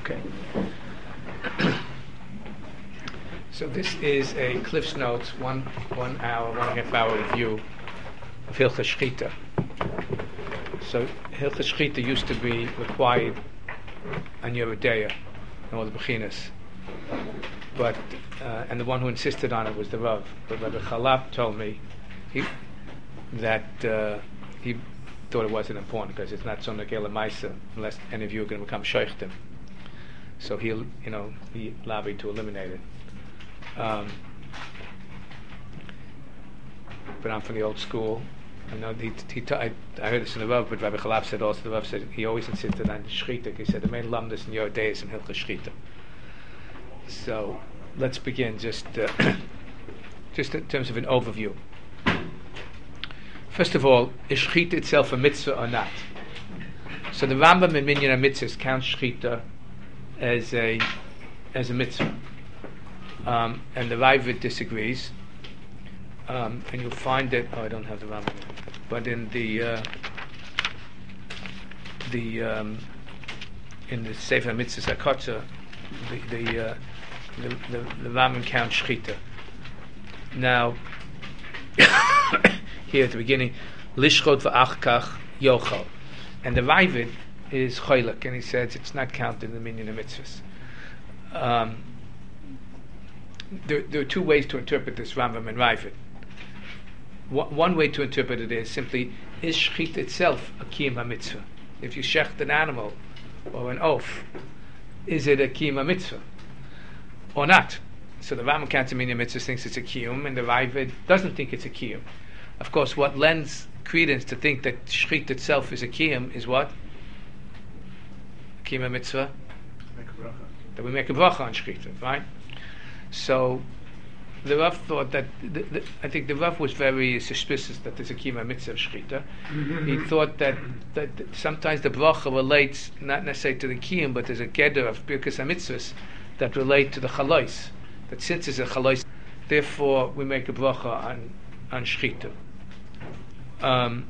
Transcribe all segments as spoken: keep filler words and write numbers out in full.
Okay. So this is a Cliff's Notes, one one hour, one and a half hour review of Hilchos Shechita. So Hilchos Shechita used to be required on Yoreh De'ah in all the Bechinas, but uh, and the one who insisted on it was the Rav. But Rabbi Chalap told me he that uh, he thought it wasn't important because it's not so negela ma'isa unless any of you are going to become sheikhtim. So he, you know, he lobbied to eliminate it. Um, but I'm from the old school. I know he, he t- I, I heard this in the Rav, but Rabbi Chalap said also the Rav said he always insisted on Shechita. He said the main lumdus in Yoreh De'ah is in Hilchos Shechita. So let's begin just uh, just in terms of an overview. First of all, is Shechita itself a mitzvah or not? So the Rambam in Minyan HaMitzvahs counts Shechita as a as a mitzvah, um, and the Ravid disagrees. Um, and you'll find that. Oh, I don't have the Rambam, but in the uh, the um, in the Sefer Mitzvahs HaKotzer, the the, uh, the the the Rambam counts Shechita. Now, here at the beginning, Lishchot v'achkach yochal, and the Ravid is choylek, and he says it's not counted in the Minyan HaMitzvahs. Um, there, there are two ways to interpret this Rambam and Ravid. One, one way to interpret it is simply, is Shechita itself a kiyum HaMitzvah? If you shecht an animal or an oaf, is it a kiyum HaMitzvah or not? So the Rambam counts in Minyan HaMitzvahs thinks it's a kiyum, and the Ravid doesn't think it's a kiyum. Of course, what lends credence to think that Shechita itself is a kiyum is what? Kiyum mitzvah, that we make a bracha on Shechita, right? So the Rav thought that the, the, I think the Rav was very suspicious that there's a kiyum mitzvah of Shechita. He thought that, that that sometimes the bracha relates not necessarily to the kiyum, but there's a geder of birkas hamitzvahs that relate to the chalois. That since it's a chalois, therefore we make a bracha on on Shechita. Um,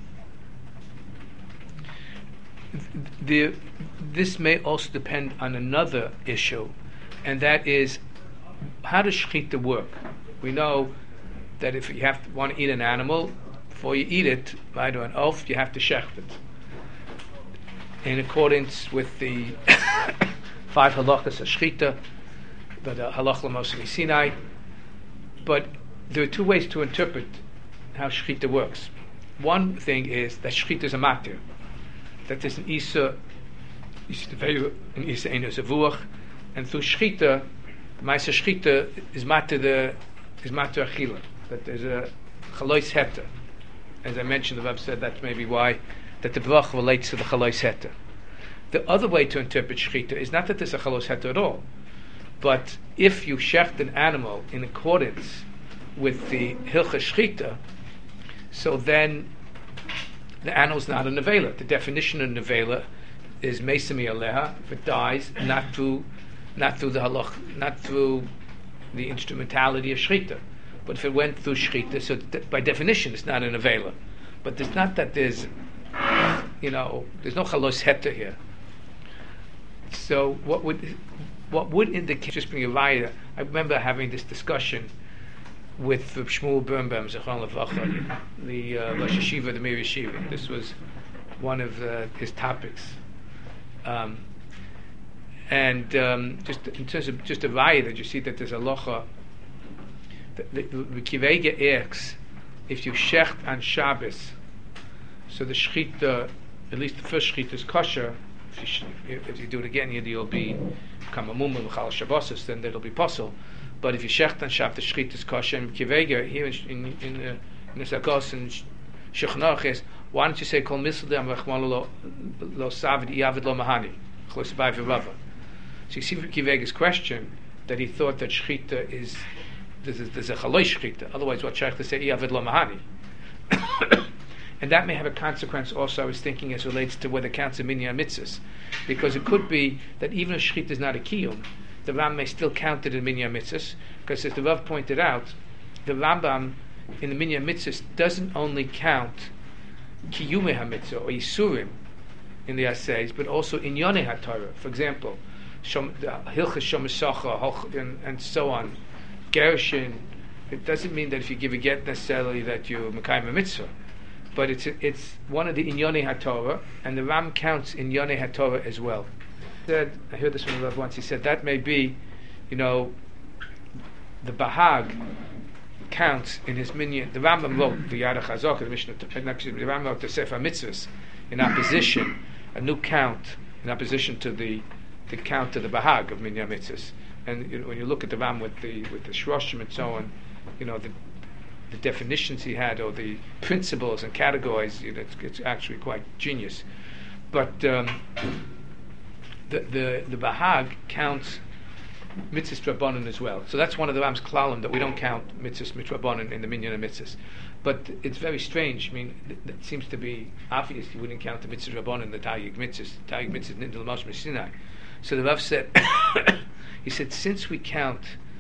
the, this may also depend on another issue, and that is, how does Shechita work? We know that if you have to want to eat an animal, before you eat it, right, or an oaf, you have to shecht it in accordance with the five halachas of Shechita, the halach l'Moshe Sinai. But there are two ways to interpret how Shechita works. One thing is that Shechita is a matir, that there's an Isa, an Isa Eino Zavuach, and through Shechita, Ma'aser Shechita is matir the is matir achila, that there's a chalois heta. As I mentioned, the Rav said that's maybe why that the brach relates to the chalois heta. The other way to interpret Shechita is not that there's a chalois heta at all, but if you shecht an animal in accordance with the Hilchos Shechita, so then the animal's not a nevela. The definition of nevela is meisami aleha, if it dies, not through not through the halach, not through the instrumentality of Shechita, but if it went through Shechita, so th- by definition it's not a nevela. But it's not that there's, you know, there's no chalos heta here. So what would what would indicate, just bring a raya, I remember having this discussion with Reb Shmuel Birnbaum, Zechron Levacha, the uh, Rosh Yeshiva, the Meir Yeshiva. This was one of uh, his topics. Um, and um, just in terms of just a raya that you see that there's a locha, the Kivega asks, if you shecht on Shabbos, so the Shechita, at least the first Shechita is kosher. If you, sh- if you do it again, you'll be kamamum v'chal Shabbosos, then it'll be possible. But if you shecht on Shabbos, the Shechita is kosher. And Kivega here in in in, uh, in the Sakos and Shechnach is, why don't you say kol misladam v'chmal lo lo savid yavid lo mahani chlose by v'rava. So you see from Kivega's question that he thought that Shechita is there's a, there's a chalosh Shechita. Otherwise, what shaykh to say yavid lo mahani. And that may have a consequence also, I was thinking, as relates to whether it counts in Minyan HaMitzvahs. Because it could be that even if Shechita is not a kiyum, the Ram may still count it in Minyan HaMitzvahs, because as the Rav pointed out, the Rambam in the Minyan HaMitzvahs doesn't only count Kiyume HaMitzvah or Yisurim in the essays, but also in Yonei HaTorah. For example, Shom, Hilchas Shomasacha, and, and so on, Gerushin. It doesn't mean that if you give a get necessarily that you're Mekayim a mitzvah, but it's it's one of the Inyonei HaTorah, and the Ram counts Inyonei HaTorah as well. He said, I heard this from the Rav once. He said that may be, you know, the Bahag counts in his minyan. The Rambam wrote the Yad HaChazak, the Mishnah, the Rambam wrote the Sefer Mitzvahs in opposition, a new count in opposition to the the count of the Bahag of Minyan Mitzvahs. And you know, when you look at the Ram with the with the Shroshim and so on, you know the the definitions he had or the principles and categories, you know, it's, it's actually quite genius. But um, the the the Bahag counts mitzvahs drabanan as well. So that's one of the Ram's klalim, that we don't count mitzvahs mitrabanan in the minyan of mitzvahs. But it's very strange. I mean, it, it seems to be obvious you wouldn't count the mitzvahs drabanan in the Taryag mitzvahs. Taryag mitzvahs nidl l'mash m'sinai. So the Rav said, he said, since we count,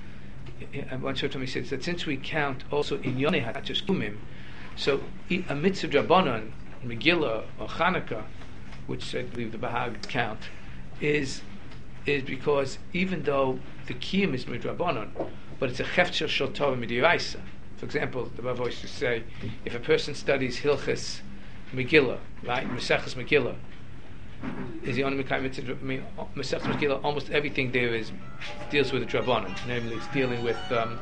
one short time he said that since we count also in Yonei, not just Kumim, so a mitzvah drabanan, Megillah or Chanukah, which I believe the Bahag count, is is because even though the kiyum is midrabanan, but it's a chefcher shel Torah midiraisa. For example, the Rav used to say, if a person studies Hilchas Megillah, right, Maseches Megillah, is the only Maseches Megillah, almost everything there is deals with the drabanan. Namely, it's dealing with um,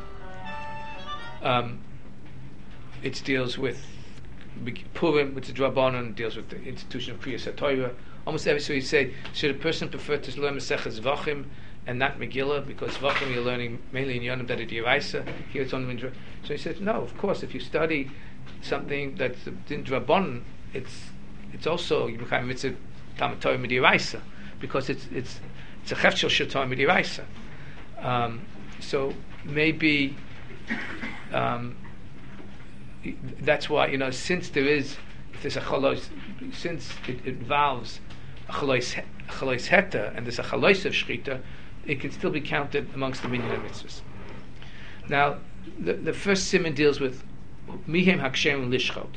um, it deals with Purim, which is drabanan, deals with the institution of Kriyas HaTorah. Almost every, so you say, should a person prefer to learn Maseches Zvachim and not Megillah, because Zvachim you're learning mainly in Yonim that it Yiraisa, here it's only in Dra. So he said, no, of course, if you study something that's in Drabanan, it's it's also you become mitzvah Talmud Torah Midiraisa, because it's it's it's a Chefshel Shator Midiraisa. Um So maybe um, that's why, you know, since there is, if there's a chalos, since it, it involves a chalos heta and there's a chalos of shchita, it can still be counted amongst the minyan mitzvahs. Now, the, the first siman deals with mihem hakshem lishchot,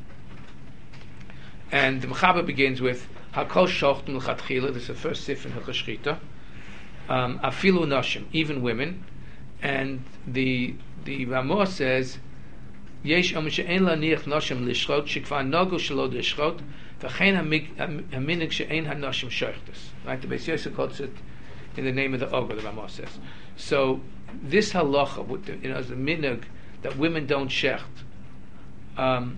and the mechaber begins with hakol shochtum l'chatchila. This is the first sif in Hilchos Shchita. Um, afilu nashim, even women, and the the Ramah says yesh am she'en laniach nashim lishchot shekvar nagu shelo lishchot v'chein haminig she'en hanashim shochtos. Right, the Beis Yosef quotes it in the name of the Oger, the Ramah says. So this halacha, with the, you know, is the minig that women don't shecht. Um,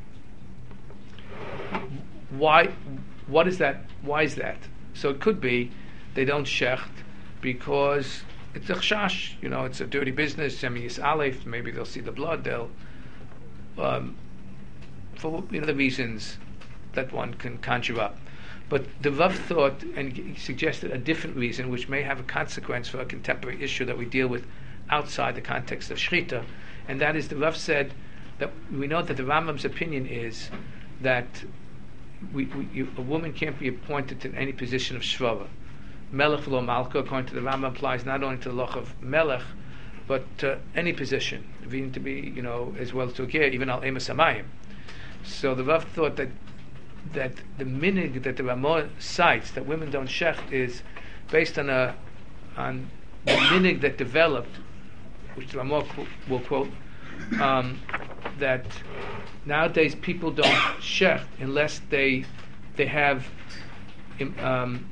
why? What is that? Why is that? So it could be they don't shecht because it's a chash, you know, it's a dirty business. Semi is aleph. Maybe they'll see the blood. They'll, um, for you know the reasons that one can conjure up. But the Rav thought and he suggested a different reason, which may have a consequence for a contemporary issue that we deal with outside the context of Shechita, and that is the Rav said that we know that the Rambam's opinion is that we, we, you, a woman can't be appointed to any position of shvara. Melech lo malka, according to the Rambam, applies not only to the loch of melech, but uh, any position, even to be, you know, as well as to a ger, even al emes hamayim. So the Rav thought that that the minig that the Ramah cites that women don't shecht is based on a on the minig that developed, which the Ramah qu- will quote, um, that nowadays people don't shecht unless they they have um,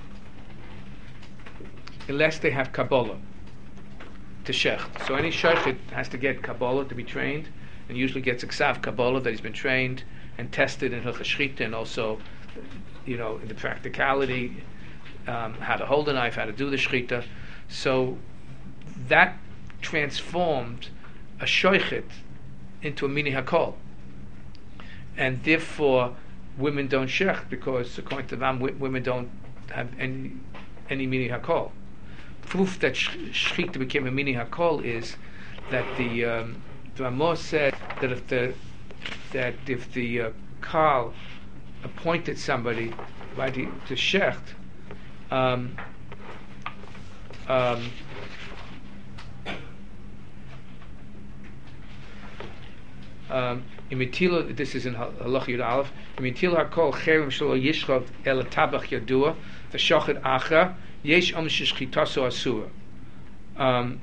unless they have Kabbalah to shecht. So any shechet has to get Kabbalah to be trained, and usually gets a ksav Kabbalah that he's been trained and tested in Hilchos Shchita, and also, you know, in the practicality, um, how to hold a knife, how to do the Shchita. So that transformed a shoichet into a mini hakol, and therefore women don't shech because, according to them, w- women don't have any any mini hakol. Proof that sh- Shchita became a mini hakol is that the um, the Ramah said that if the that if the uh, Karl appointed somebody by the, to shecht, um, um, um, in Metila, this is in Halach Yud Aleph, Mitil hakol cherem shelo yishchot el tabach yadua v'shochet acha yesh om shishchitaso asura. Um,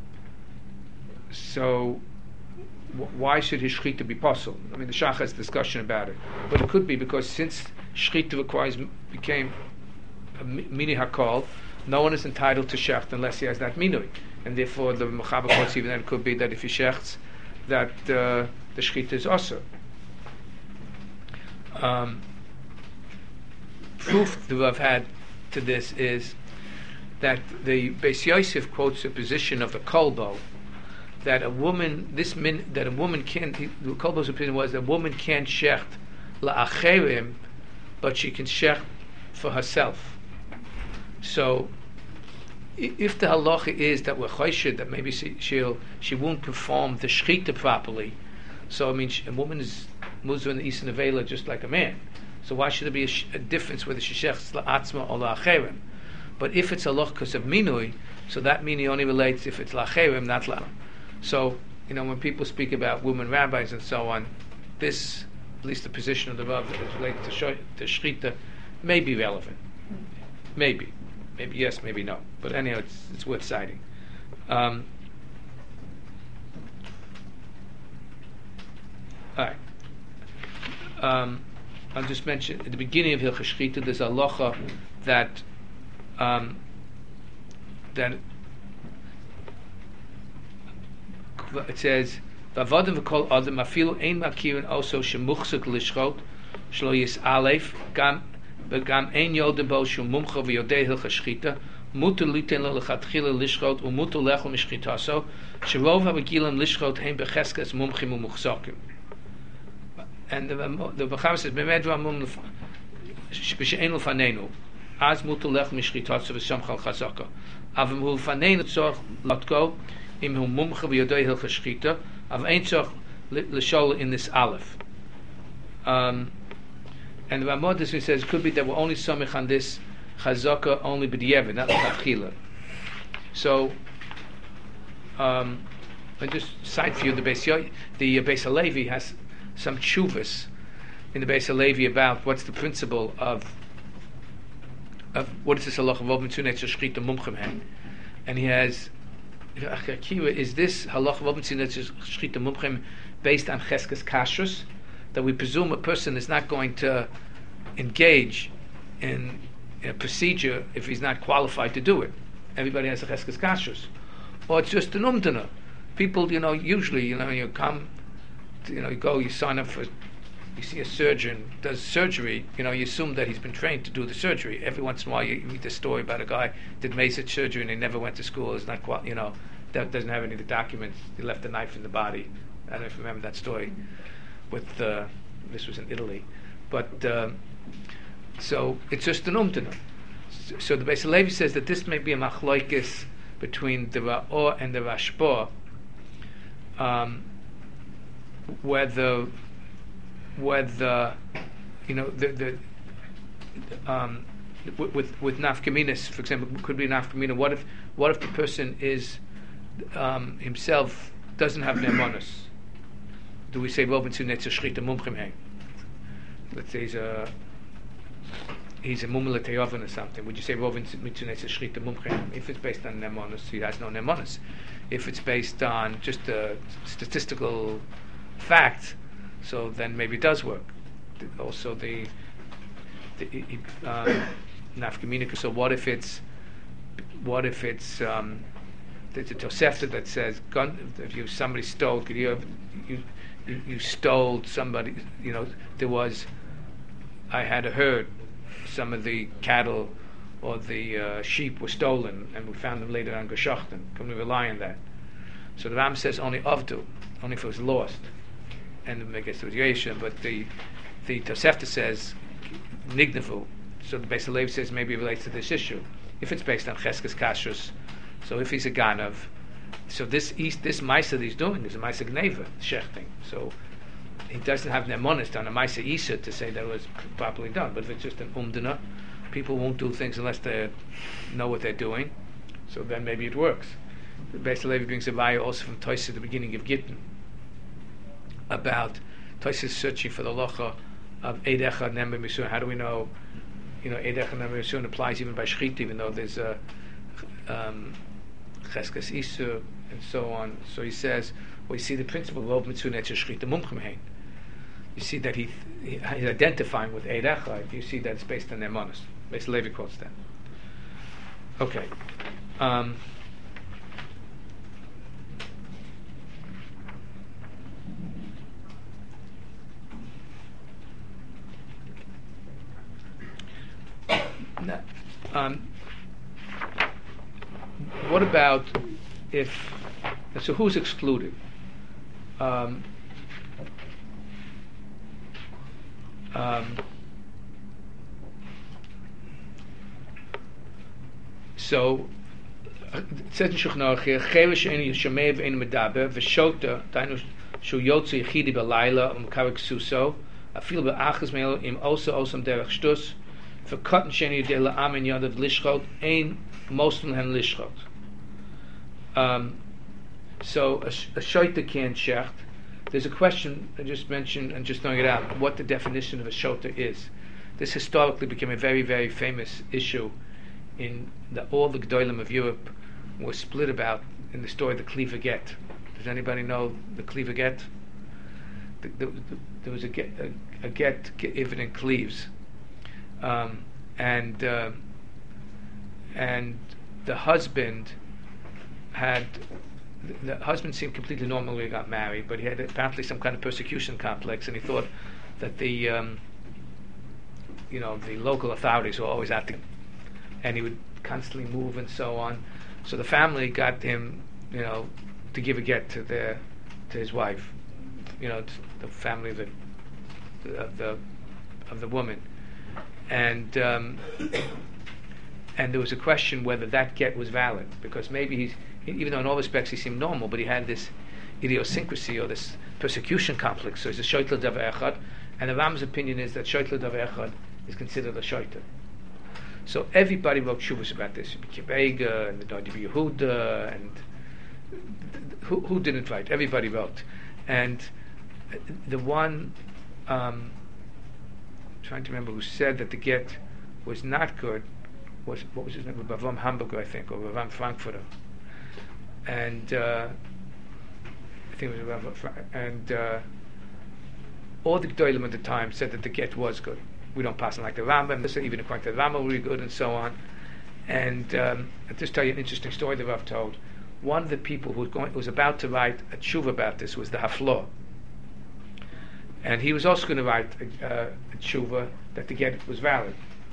so, w- why should his shchita be possible? I mean, the Shach has discussion about it, but it could be because since shchita requires became a mini hakol, no one is entitled to shecht unless he has that minui, and therefore the mechaber quotes even that it could be that if he shechts, that uh, the shchita is also. Um, proof that I've had to this is that the Beis Yosef quotes a position of the Kolbo that a woman, this min, that a woman can't. The Kolbo's opinion was that a woman can't shecht la'acherim, but she can shecht for herself. So, i- if the halacha is that we're choshid, that maybe she, she'll she won't perform the shchita properly, so I mean she, a woman is muzur in the Eastern Avela just like a man. So why should there be a, sh- a difference whether she shechts la'atzma or la'acherim? But if it's a loch because of minui, so that minui only relates if it's lacherim, not la. So, you know, when people speak about women rabbis and so on, this, at least the position of the Rav that is related to, sh- to shchita, may be relevant. Maybe. Maybe yes, maybe no. But anyhow, it's, it's worth citing. Um, all right. Um, I'll just mention, at the beginning of Hilchos Shchita, there's a halacha that Um, that it says Vavadim v'kol adam afilu ein makirin also shemuchzuk lishchot shlo yis alef gam v'gam ein yodem bo shu mumcha v'yodei hilchos shchita muter liten lo lechatchila lishchot u'muter lechol mishchitaso sherov ha'begilim lishchot hein becheskes mumchim u'muchzokim. And the the Bacham says b'medra mum b'she'en l'fanenu as muter lech mishchitatso v'samchal chazaka. Avim hu fanein tzorch latko im hu mumcha v'yodei hilchos shchita. Av ein tzorch l'shol in this aleph. Um, and the Ramah says it could be that we're only samich on this chazaka only b'diavad, not l'chachila. So, um, I just cite for you the Beis Yo- the uh, Beis Halevi has some tshuvas in the Beis Halevi about what's the principle of of what is this halacha of open tunei shchita mumchem hen, and he has is this halacha of open tunei shchita mumchem based on cheskes kashrus, that we presume a person is not going to engage in a procedure if he's not qualified to do it. Everybody has a cheskes kashrus, or it's just an umdana. People, you know, usually, you know, you come, to, you know, you go, you sign up for. You see a surgeon does surgery, you know, you assume that he's been trained to do the surgery. Every once in a while you read the story about a guy did Mesa surgery and he never went to school, is not quite, you know, that doesn't have any of the documents. He left a knife in the body. I don't know if you remember that story. With uh, this was in Italy. But uh, so it's just an umtana. So, so the Beis Halevi says that this may be a machloikis between the Ra'or and the Rashba, um, whether whether you know the the um, with with nafkaminas, for example, could be nafkamina. What if what if the person is um, himself doesn't have ne'emonos? Do we say Robin zu netzer shchita mumchim hang? Let's say he's a he's a mumla teyovan or something. Would you say Robin zu netzer shchita mumchim? If it's based on ne'emonos, he has no ne'emonos. If it's based on just a statistical fact, so then maybe it does work. Also, the, the um, nafkamina. So what if it's what if it's um, there's a Tosefta that says gun, if you somebody stole, could you have, you, you you stole somebody? You know, there was I had a herd. Some of the cattle or the uh, sheep were stolen, and we found them later on geschochten. Can we rely on that? So the Ram says only avdu, only if it was lost. And make a situation, but the the Tosefta says nignavu. So the Beis Halevi says maybe it relates to this issue. If it's based on cheskes kashrus, so if he's a ganav, so this east this ma'isa that he's doing is a ma'isa gneva shechting. So he doesn't have ne'emonos on a ma'isa isa to say that it was properly done. But if it's just an umdana, people won't do things unless they know what they're doing. So then maybe it works. The Beis Halevi brings a vaya also from Tosis at the beginning of Gittin, about Tosis searching for the locha of Eid Echad Nembe Misun? How do we know, you know, Eid Echad Nembe Misun applies even by Shechita, even though there's a um, Cheskas Isur and so on. So he says, well, you see the principle of Rov Mitzvah Netzer Shechita Mumchem Hein. You see that he, he he's identifying with Eid Echad. You see that it's based on Nemanos. Basically, Levi quotes that. Okay. Um, now, um, what about if? So who's excluded? Um, um, so it says in Shulchan Aruch here, "Cheresh ein yishamei v'ein medaber v'shota tainu shu yotze yichidi b'layla u'mkarik suso afil be'achas me'elo im osa osam derech shtus v'katan sheni yudei la'amin yadav lishchot ein moslim hen lishchot." Um, so a, a shota can't shecht. There's a question I just mentioned and just throwing it out, what the definition of a shota is. This historically became a very, very famous issue in the, all the Gdolim of Europe were split about in the story of the Kliva Get. Does anybody know the Kliva Get? The, the, the, there was a get, a, a get given in Cleves, um, and uh, and the husband had the, the husband seemed completely normal when he got married, but he had apparently some kind of persecution complex, and he thought that the um, you know the local authorities were always at the and he would constantly move and so on. So the family got him, you know, to give a get to their to his wife, you know, the family of the of the of the woman, and um, and there was a question whether that get was valid, because maybe he's even though in all respects he seemed normal, but he had this idiosyncrasy or this persecution complex. So he's a shoitla davar echad, and the Ram's opinion is that shoitla davar echad is considered a shoitla. So everybody wrote shuvas about this. Kibega and the Dodi Yehuda and who, who didn't write? Everybody wrote. And the one, um, I'm trying to remember who said that the get was not good was, what was his name? Bavam Hamburger, I think, or Bavam Frankfurter. And uh, I think it was Bavam Frankfurter. And uh, all the Gdolim at the time said that the get was good. We don't pass on like the Rambam, this even according to the Rambam, really good, and so on. And um, I'll just tell you an interesting story that I've told. One of the people who was, going, who was about to write a tshuva about this was the Haflor. And he was also going to write a, uh, a tshuva that the get was valid.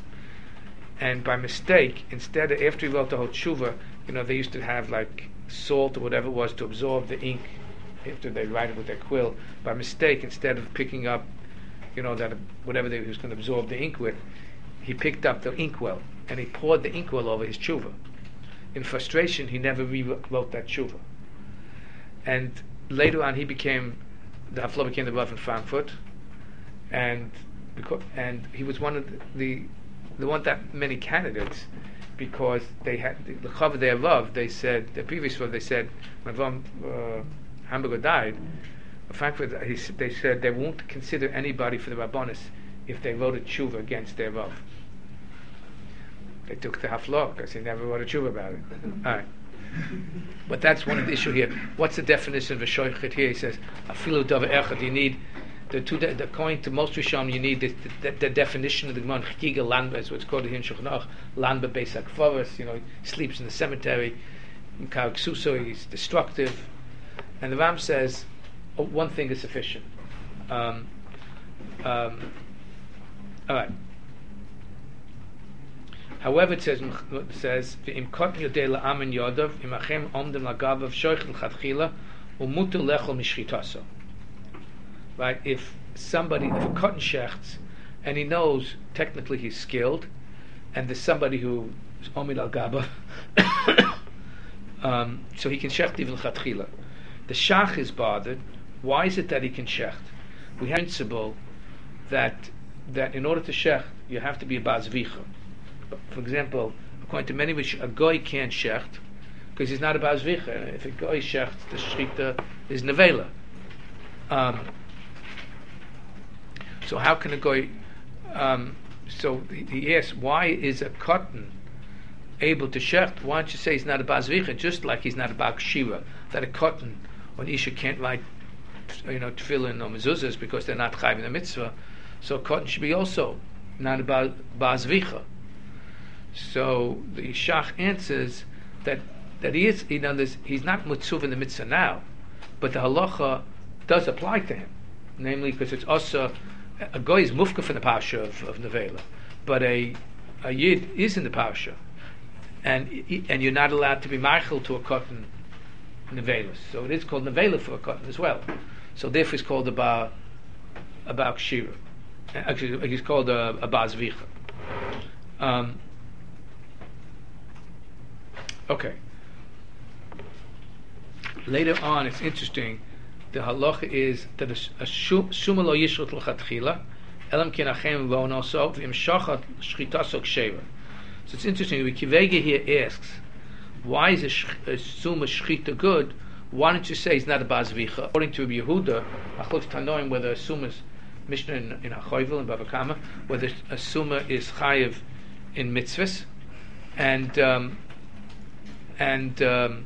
And by mistake, instead of, after he wrote the whole tshuva, you know, they used to have like salt or whatever it was to absorb the ink after they write it with their quill. By mistake, instead of picking up you know, that whatever they, he was going to absorb the ink with, he picked up the inkwell and he poured the inkwell over his tshuva. In frustration, he never rewrote that tshuva. And later on, he became, the Hafla became the Rav in Frankfurt, and because, and he was one of the, the there weren't that many candidates because they had the Chav their Rav. They said the previous Rav. They said when Rav uh, Hamburger died. Frankfurt, he, they said they won't consider anybody for the Rabbonis if they wrote a tshuva against their Rav. They took the Haflor because he never wrote a tshuva about it. All right. But that's one of the issue here. What's the definition of a shoichet here? He says, afilu davar echad, you need, the two de- according to most Rishonim, you need the, the, the definition of the Gemara, chigiga lanba, is what's called here in Shulchan Aruch, lanba beis hakvaros, you know, he sleeps in the cemetery, in Karak Suso, he's destructive. And the Ram says, oh, one thing is sufficient. Um, um, all right. However, it says, it says, "V'im kot yodei la'amen yodav, imachem omdem la'gavav shoichel chadchila, umutu lechol mishchitaso." Right? If somebody, if a cotton shechts, and he knows technically he's skilled, and there's somebody who is omid al gavav, um, so he can shecht even chadchila. The shach is bothered. Why is it that he can shecht? We have a principle that that in order to shecht, you have to be a baz vicha. For example, according to many, which a goy can't shecht because he's not a baz vicha. If a goy shecht, the shechita is nevela. Um, So how can a goy? Um, so he asks, why is a cotton able to shecht? Why don't you say he's not a bazvicha, just like he's not a bal kshira? That a cotton, when isha can't light, you know, tefillin or mezuzahs because they're not chayv in the mitzvah, so a cotton should be also not a bazvicha. So the shach answers that that he is, you know, he's not mutzuv in the mitzvah now, but the halacha does apply to him, namely because it's also a goy is mufka from the parsha of, of nevela, but a a yid is in the parsha, and and you're not allowed to be meichel to a cotton nevelas. So it is called nevela for a cotton as well. So therefore, it's called a ba a ba kshira. Actually, it's called a, a bazvicha. Um, okay. Later on, it's interesting. The halacha is that a suma lo yishrut l'chatchila, elam kinachem v'onoso v'im shachat shchitaso ksheva. So it's interesting. The Kivega here asks, why is a, sh- a suma shchita good? Why don't you say he's not a bazvicha? According to Rabbi Yehuda, achlok tanoim, whether a suma is mishnah in, in Achoyvel and Bava Kama, whether a suma is chayiv in mitzvahs, and um, and um,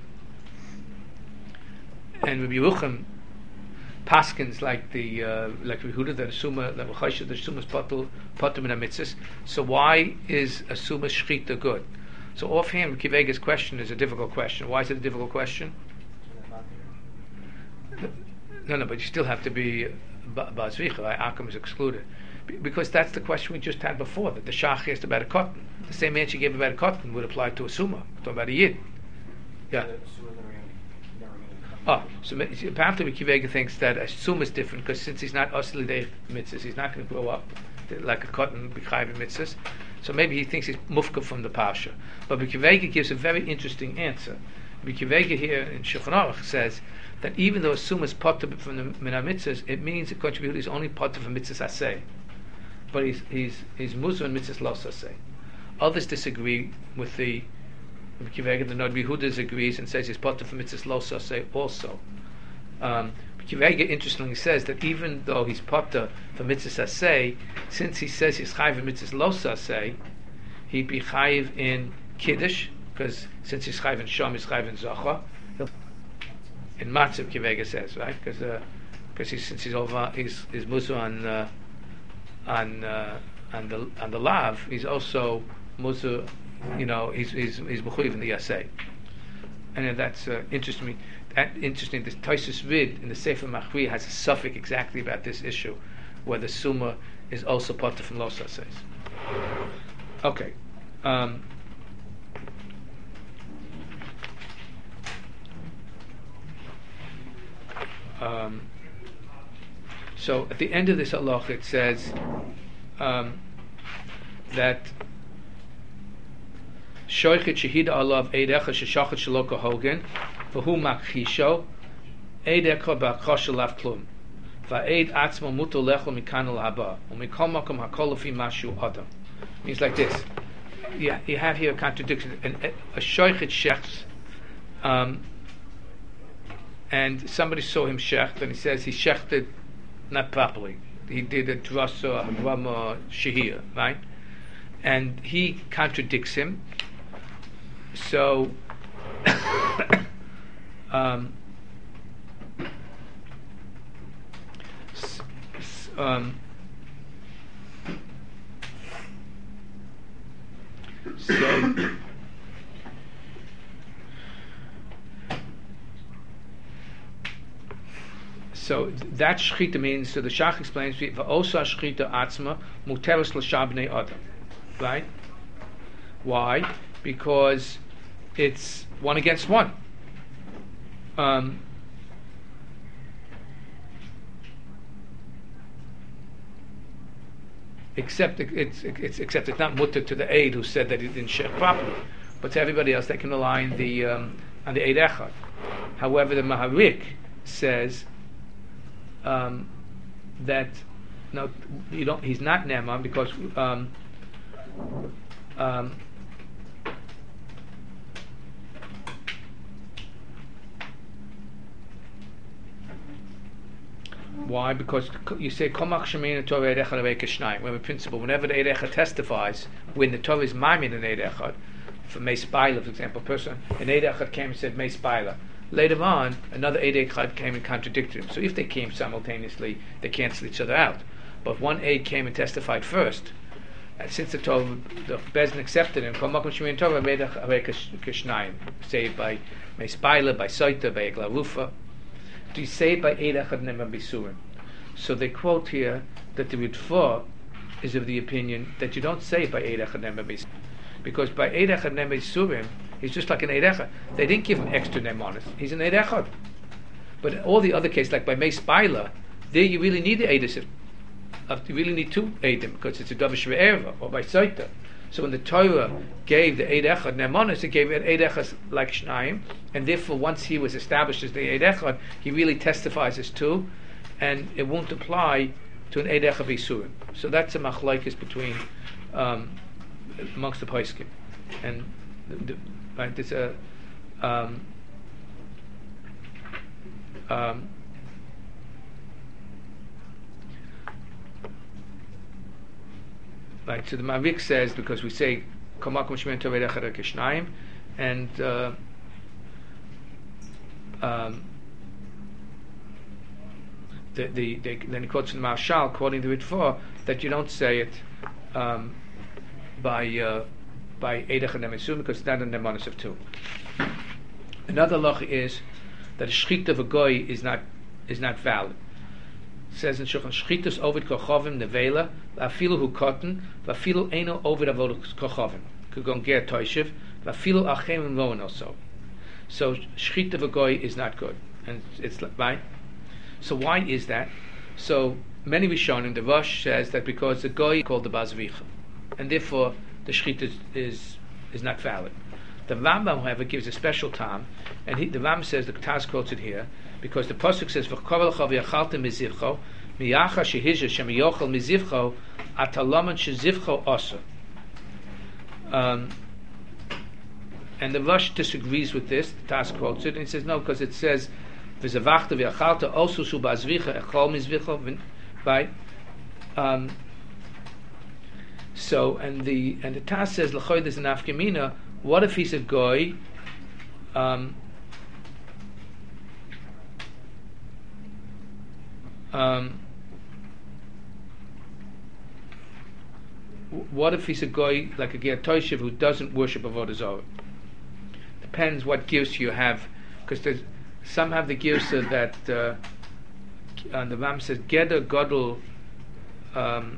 and Rabbi Yerucham paskins like the uh, like Rabbi Yehuda that a suma that v'chaysha the suma is patul patum in a mitzvahs. So why is a suma shchita good? So offhand, Kivega's question is a difficult question. Why is it a difficult question? No, no, but you still have to be bazvicha. Right? Akum is excluded Be- because that's the question we just had before. That the shach asked about a cotton. The same answer you gave about a cotton would apply to a suma. Talking about a yid. Yeah. Oh, so apparently Kivega thinks that a suma is different because since he's not osli de mitzvahs, he's not going to grow up like a cotton b'chayv mitzvahs. So maybe he thinks he's mufka from the parsha. But Kivega gives a very interesting answer. Kivega here in Shulchan Aruch says that even though a suma is potter from the minah mitzvahs, it means the contributor is only potter from mitzvahs aseh, but he's he's he's muzu and mitzvahs los aseh. Others disagree with the Kivega. The Nod Yehuda disagrees and says he's potter from mitzvahs los aseh also. Um, Kivega interestingly says that even though he's potter from mitzvahs aseh, since he says he's chayiv in mitzvahs los aseh, he'd be chayiv in kiddush because since he's chayiv in sham, he's chayiv in zacha. In Matzav, Kivega says, right? Because because uh, he's, since he's over, he's he's muzu on uh, on uh, on the on the lav, he's also muzu, you know, he's he's he's mechuyev in the yaseh, and that's uh, interesting. That interesting. This Taisus Vid in the Sefer Machri has a suffix exactly about this issue, where the suma is also potter from los aseh. Okay. Um, Um, so at the end of this halach it says um, that shoichet shehida alav eidecha sheshachet shelo kahogen v'hu makhisho eidecha ba'achoshe lav klum va'eid atzmo muto lechol mikan el haba u'mikol makom hakol lefi mashu adam. Means like this. Yeah, you have here a contradiction. An, a, a shoichet shechs. Um, And somebody saw him shecht, and he says he shechted not properly. He did a drasa, hagrama, shehir, right? And he contradicts him. So, um, s- s- um, so. So that shchita means, so the Shach explains, v'osa shchita atzma muteres l'shabnei adam, right? Why? Because it's one against one. Um, except it's, it's except it's not mutter to the aid who said that he didn't shech properly, but to everybody else they can rely on the um, on the aid echad. However, the Maharik says. Um, that no, you don't. He's not Neman because um, um, Why? Because you say Komach Shemin Torah Eid Echad Avei Kishnayim. We have a principle. Whenever the Eid Echad testifies, when the Torah is maimin an Eid Echad, for Meis Baila, for example, a person, an Eid Echad came and said Meis Baila. Later on, another Eid Echad came and contradicted him. So if they came simultaneously, they cancel each other out. But one Eid came and testified first. And since the Torah, the Bezdin accepted him, Komach Shemin Torah Eid Echad Avei Kishnayim, saved by Meis Baila, by Soita, by Egla Rufa. Do you say it by Eid Echad Nema Bisurim? So they quote here that the Ritva is of the opinion that you don't say it by Eid Echad Nema Bisurim, because by Eid Echad Nema Bisurim he's just like an Eid Echad. They didn't give him extra Nemanis. He's an Eid Echad. But in all the other cases, like by Meis Baila, there you really need the Eidus. You really need two Eidim because it's a Davish Ve'erva, or by Saita. So when the Torah gave the Eid Echad Nemanis, it gave it Eid Echad like Shnayim, and therefore once he was established as the Eid Echad, he really testifies as two, and it won't apply to an Eid Echad V'Surim. So that's a machlokes between um, amongst the Poskim, and the, the, right, there's a um, um, Right, so the Mavik says, because we say Komakum Shemin Torah Eid Echad Kishnayim, and uh, um, the, the, the, then he quotes from the Marshal, quoting the Ritva, that you don't say it um, by uh, by Eid Echad Nema Bisurim because it's not an Nemanis of two. Another loch is that a shchita of a goy is not is not valid. It says in Shulchan Shchitus Ovid Kochovim Nevela Vafilu Hu Kotten Vafilu Eino Ovid Avod Kochovim Kugon Ger Toishiv Vafilu Achem Loan also. So Shchita of a goy is not good, and it's right. So why is that? So many Rishonim, the Rosh says that because the goy is called the Bazvicha, and therefore the Shchita is, is is not valid. The Rambam, however, gives a special time, and he, the Rambam says, the Taz quotes it here, because the pasuk says, "V'kovel chav yachaltem mizivcho, miyacha shehizha shemiyochel mizivcho, atalaman shezivcho osa." Um, and the Rosh disagrees with this. The Taz quotes it, and he says no, because it says, "V'zavachta v'yachalta osu su bazvicha echol mizivcho." Right. Um, so, and the and the Taz says, "L'choy there's an afkamina." What if he's a goy? Um, um, what if he's a goy like a ger toishiv who doesn't worship avodah zarah? Depends what gifts you have, because there's some have the girsa that uh, and the Ram says geder godel. Um,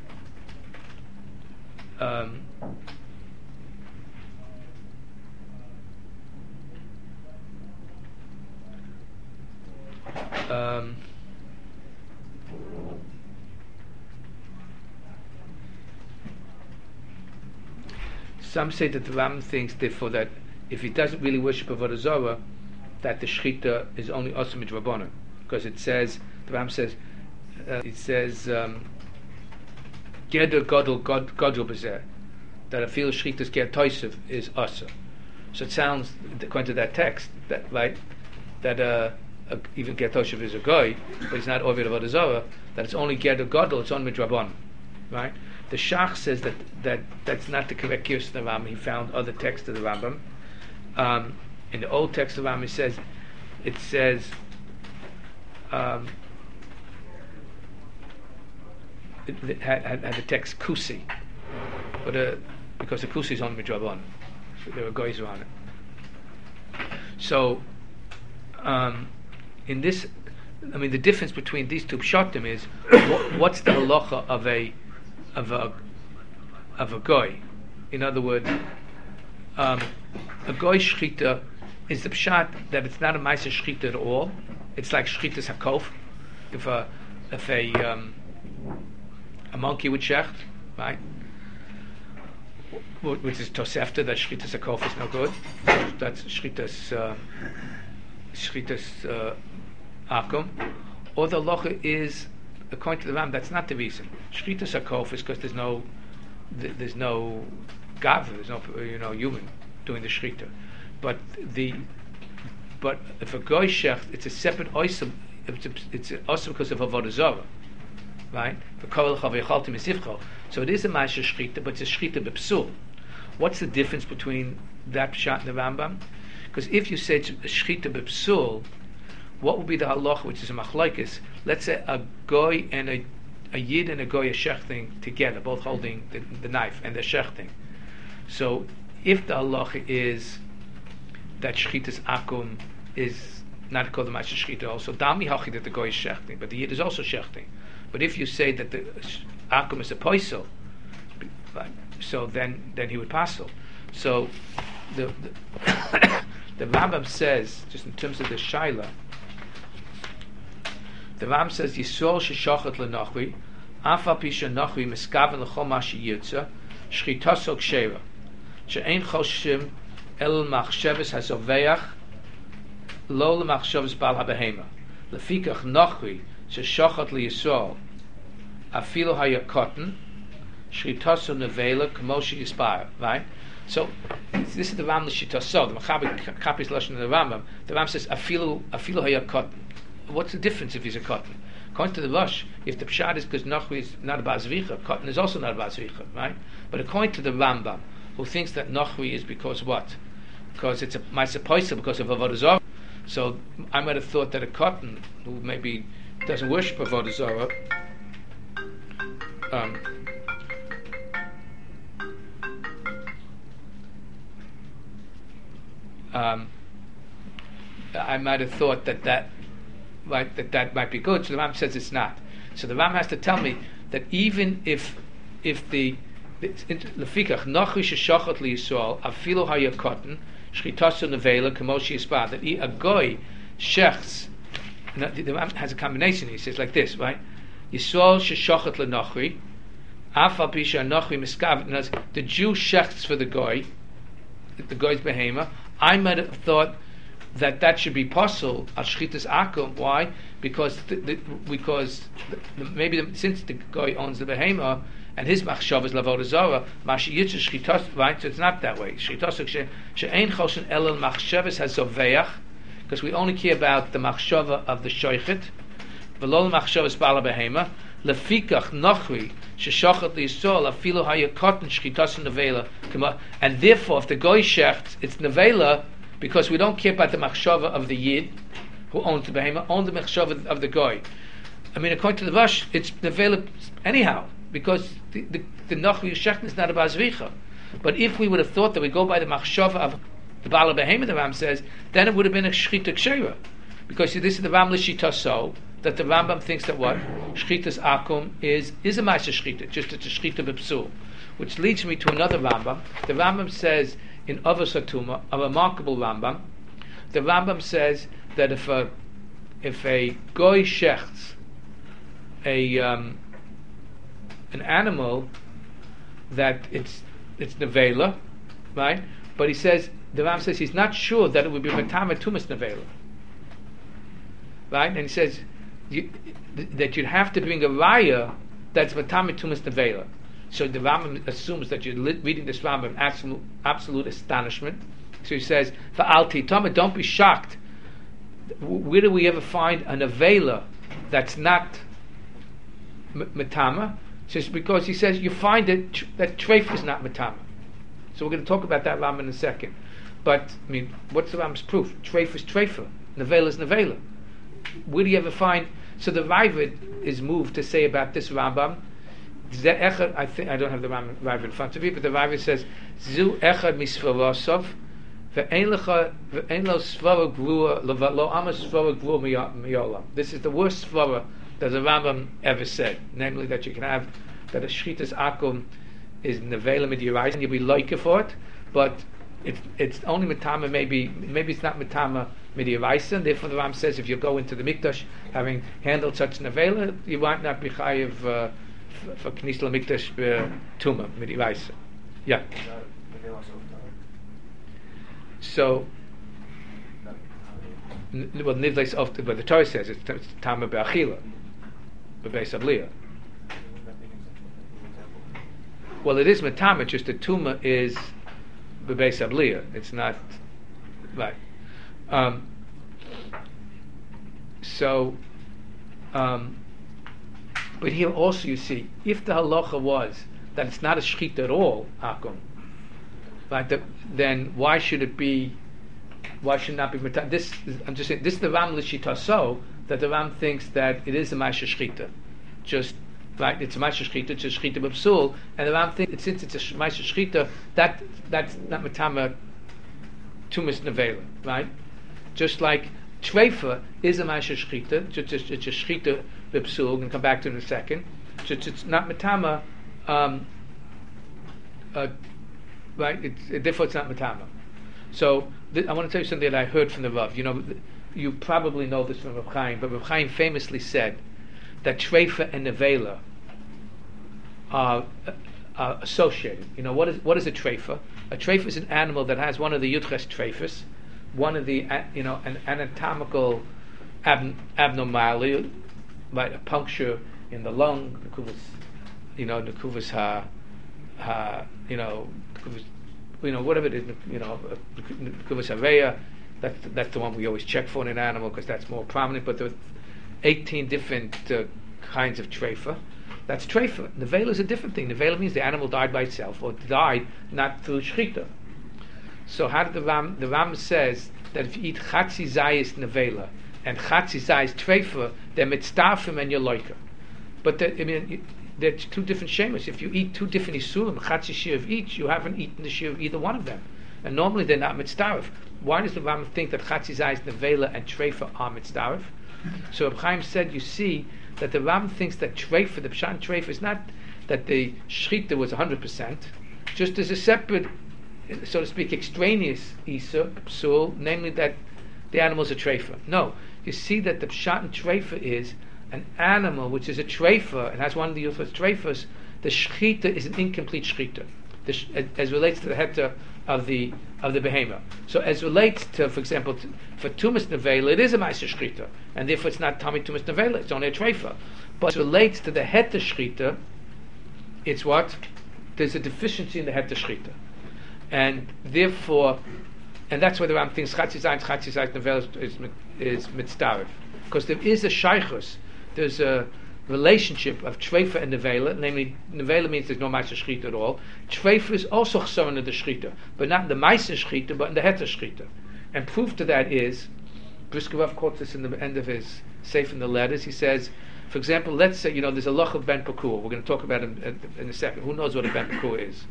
um, Um, some say that the Ram thinks, therefore, that if he doesn't really worship Avodah Zarah, that the Shechita is only Osam Midrabanan, because it says, the Ram says, uh, it says, um, Geder Godel Godel Bezer, that a field Shechita's Ger Toisev is Asa. So it sounds, according to that text, that right, that uh. Uh, even Ger Toshev is a guy, but he's not Ovid Avodah Zarah, that it's only Ger Godel, it's on Midrabanan, right? The Shach says that, that that's not the correct case of the Rambam. He found other texts of the Rambam. Um, in the old text of the Rambam, it says, it says, um, it, it had, had, had the text Kusi, but uh, because the Kusi is on Midrabanan, so there were guys around it. So, um, in this, I mean, the difference between these two pshatim is what, what's the halacha of a of a of a goy. In other words, um, a goy shchita is the pshat that it's not a ma'aser shchita at all. It's like shchitas hakof. If a if a um, a monkey would shecht, right, which is tosefta, that shchitas hakof is no good. That's shchitas. Uh, Shchitas uh, akum, or the locha is, according to the Ram, that's not the reason. Shchitas akof is because there's no, th- there's no gav, there's no you know human doing the shchita. But the, but if a goy shecht, it's a separate oisem. it's, it's also because of avodah zarah, right? So it is a ma'aseh shchita, but it's a shchita b'psul. What's the difference between that pshat and the Rambam? Because if you say it's a shchita b'psul, what would be the halacha, which is a machlokes? Let's say a goy and a a yid and a goy are shechting together, both holding the, the knife and they're shechting. So if the halacha is that shchitas akum is not called the ma'aseh shchita, also dami hachi that the goy is shechting, but the yid is also shechting. But if you say that the akum is a poisel, so then then he would passel. So the the, the Rambam says, just in terms of the shaila, the Rambam says Yisrael sheshachat lenachri, afal pisha nachri miskaven lechol mashi yirtza, shchitaso kshera, she'ein choshim el machshavas hazoveach, lo lemachshavas bal habehema, lefikach nachri sheshachat liyisrael, afilo hayakotten, shchitaso nevela k'moshi yispire, right? So this is the Rambam l'shitaso. The Mechaber copies lashon of the Rambam. The Rambam says afilo afilo hayakotten. What's the difference if he's a cotton? According to the Rosh, if the pshat is because Nachri is not a Bazvicha, cotton is also not a Bazvicha, right? But according to the Rambam, who thinks that Nachri is because what? Because it's a Ma'aseh Poisel, because of Avodah Zarah. So I might have thought that a cotton, who maybe doesn't worship Avodah Zarah, um, um, I might have thought that that right, that that might be good. So the Ram says it's not. So the Ram has to tell me that even if if the lefikach nachri sheshachat liyisrael afilo hayakotten shchitaso nevela k'moshi yispad, that a goy shechts. The Ram has a combination. He says like this, right? Yisrael sheshachat lenachri afal pisha nachri miskav. The Jew shechts for the goy, the goy's behema. I might have thought that that should be possible al shchitas akum. Why? Because the, the, because the, the, maybe the, since the guy owns the behema and his machshav is lavodah zarah, mashi yitzah shchitas, right? So it's not that way. Shchitas she'ein choshen elel machshavas hazoveach, because we only care about the machshava of the shoichet. V'lo machshavas bala behema lefikach nachri sheshachat liyisrael afilu hayakotten shchitas nevela, and therefore if the guy shechts, it's nevela. Because we don't care about the machshava of the yid who owns the behema, owns the machshava of the goy. I mean, according to the Rosh, it's nevela anyhow, because the the, the nachri shechtin is not a bazvicha. But if we would have thought that we go by the machshava of the bala behema, the Ram says, then it would have been a shchita kshera. Because see, this is the Ram l'shita so that the Rambam thinks that what shchitas akum is is a ma'aseh shchita, just it's a shchita b'psul, which leads me to another Rambam. The Rambam says in Avos HaTuma, a remarkable Rambam, the Rambam says that if a if a goy shechts a um, an animal, that it's it's nevela, right? But he says the Rambam says he's not sure that it would be matama tumas nevela, right? And he says you, th- that you'd have to bring a raya that's matama tumas nevela. So the Rambam assumes that you're li- reading this Rambam in absolute, absolute astonishment. So he says, "For alti tama, don't be shocked. Where do we ever find an avela that's not matama?" Just because he says you find it tr- that treif is not matama. So we're going to talk about that Rambam in a second. But I mean, what's the Rambam's proof? Treif is treifa, nevela is nevela. Where do you ever find? So the Ravid is moved to say about this Rambam. I think I don't have the Rav in front of me, but the Rav says, "Zu echad misvarosov, ve'ein lecha ve'ein lo svara grua lo amas svara grua miyolam." This is the worst svara that the Rambam ever said, namely that you can have that a shchitas akum is nevela midiraisa and you'll be loike for it, but it's it's only matama. Maybe maybe it's not matama midiraisa, and therefore the Rambam says if you go into the mikdash having handled such nevela, you might not be chayiv. Uh, for Knis LaMikdash Tuma Midiraisa. Yeah. So, n- well, Nivleis of but the Torah says it's, it's Tama Be'achila, Be'beis Abliya. Well, it is Matama, just the Tuma is Be'beis Abliya. It's not right. Um, so Um, but here also you see, if the halacha was that it's not a shechita at all, akum, right? The, then why should it be? Why should it not be meta? This is, I'm just saying. This is the Ram l'shita so that the Ram thinks that it is a ma'aseh shechita, just right. It's a ma'aseh shechita, it's a shechita b'psul, and the Ram thinks since it's a ma'aseh shechita, that that's not metama tumas nevela, right? Just like treifa is a ma'aseh shechita, just it's a shechita b'psul. We're going to come back to it in a second. Just it's not metama, um, uh, right? It's, therefore, it's not metama. So th- I want to tell you something that I heard from the Rav. You know, th- you probably know this from Rav Chaim, but Rav Chaim famously said that treifa and nevela are, uh, are associated. You know, what is what is a treifa? A treifa is an animal that has one of the yudches treifas, one of the uh, you know an anatomical ab- abnormality, like a puncture in the lung, the kuvas, you know, the kuvas ha, ha, you know, kuvas, you know, whatever it is, you know, kuvas haveya. That's that's the one we always check for in an animal because that's more prominent. But there are eighteen different uh, kinds of treifa. That's treifa. Nevela is a different thing. Nevela means the animal died by itself or died not through shechita. So how did the Ram? The Ram says that if you eat chatzi zayis nevela and chatzi zayis treifa, they're mitztafim and you're loika. But the, I mean, they're two different shemas. If you eat two different isurim, chatzi shir of each, you haven't eaten the shir of either one of them. And normally they're not mitzdarif. Why does the Ram think that chatzi zayis nevela and treifa are mitzdarif? So Reb Chaim said, you see that the Ram thinks that treifa, the pshat treifa, is not that the shechita was one hundred percent, just as a separate, so to speak, extraneous isur, psul, namely that the animal's a treifa. No, you see that the pshat and treifa is an animal which is a treifa and has one of the yufas treifas. The shechita is an incomplete shechita, sh- as relates to the heta of the of the behemoth. So as relates to, for example, to, for tumas nevela, it is a ma'aser shechita, and therefore it's not tami tumas nevela; it's only a treifa. But as relates to the heta shechita, it's what? There's a deficiency in the heta shechita, and therefore, and that's why the Ram thinks chatzi zayin chatzi zayin nevela is is mitzdarif, because there is a shaychus, there's a relationship of treifa and nevela. Namely, nevela means there's no ma'aser shechita at all. Treifa is also chsaron of the shechita, but not in the ma'aser shechita, but in the heta shechita. And proof to that is, Brisker Rav quotes this in the end of his Sefer in the letters. He says, for example, let's say you know there's a loch of ben pakur. We're going to talk about it in, in a second. Who knows what a ben pakur is?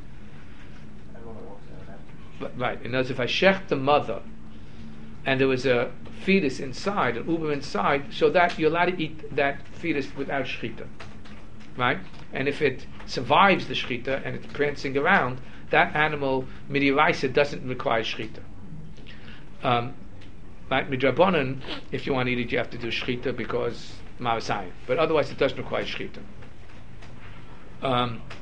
But, right. In other words, if I shech the mother, and there was a fetus inside, an uber inside, so that you're allowed to eat that fetus without shechita, right? And if it survives the shechita and it's prancing around, that animal midiyaisa doesn't require shechita. Um, right? Midrabanan, if you want to eat it, you have to do shechita because ma'asayim, but otherwise it doesn't require shechita. Um,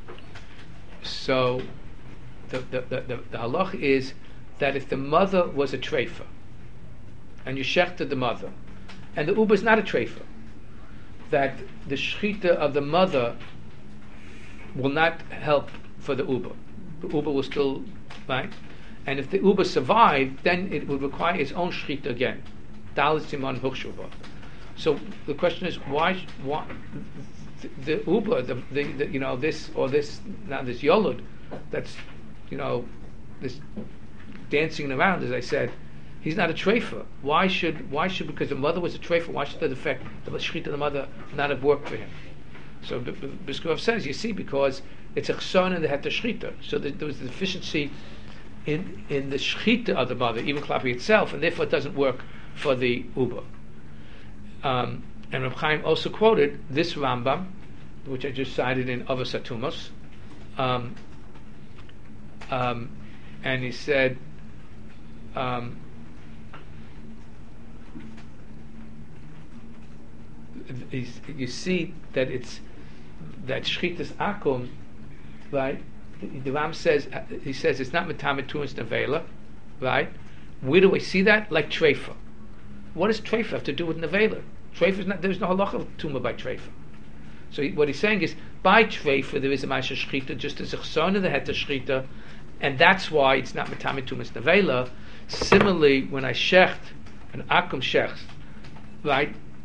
so the the the, the, the halach is that if the mother was a treifa, and you shechted the mother, and the uber is not a treifa, that the shechita of the mother will not help for the uber. The uber will still, right? And if the uber survived, then it will require its own shechita again. Dalit siman hukshuva. So the question is, why? Why the, the uber, the, the, the you know this or this now this yolud, that's you know this dancing around, as I said. He's not a treifa. Why should why should because the mother was a treifa? Why should that affect the shechita of the mother not have worked for him? So Brisker Rav says, you see, because it's a chson and they had the shechita, so there, there was a deficiency in in the shechita of the mother, even klapi itself, and therefore it doesn't work for the uber. Um, and Reb Chaim also quoted this Rambam, which I just cited in Avos HaTumos, um, um, and he said. Um, You see that it's that shchitas akum, right? The Ram says he says it's not metamet tumas nevela, right? Where do I see that? Like treifa. What does treifa have to do with nevela? Treifa is not. There's no halacha of tuma by treifa. So he, what he's saying is by treifa there is a ma'aser shechita, just as a chson of the heta shechita, and that's why it's not metamet tumas nevela. Similarly, when I shecht an akum shecht, right?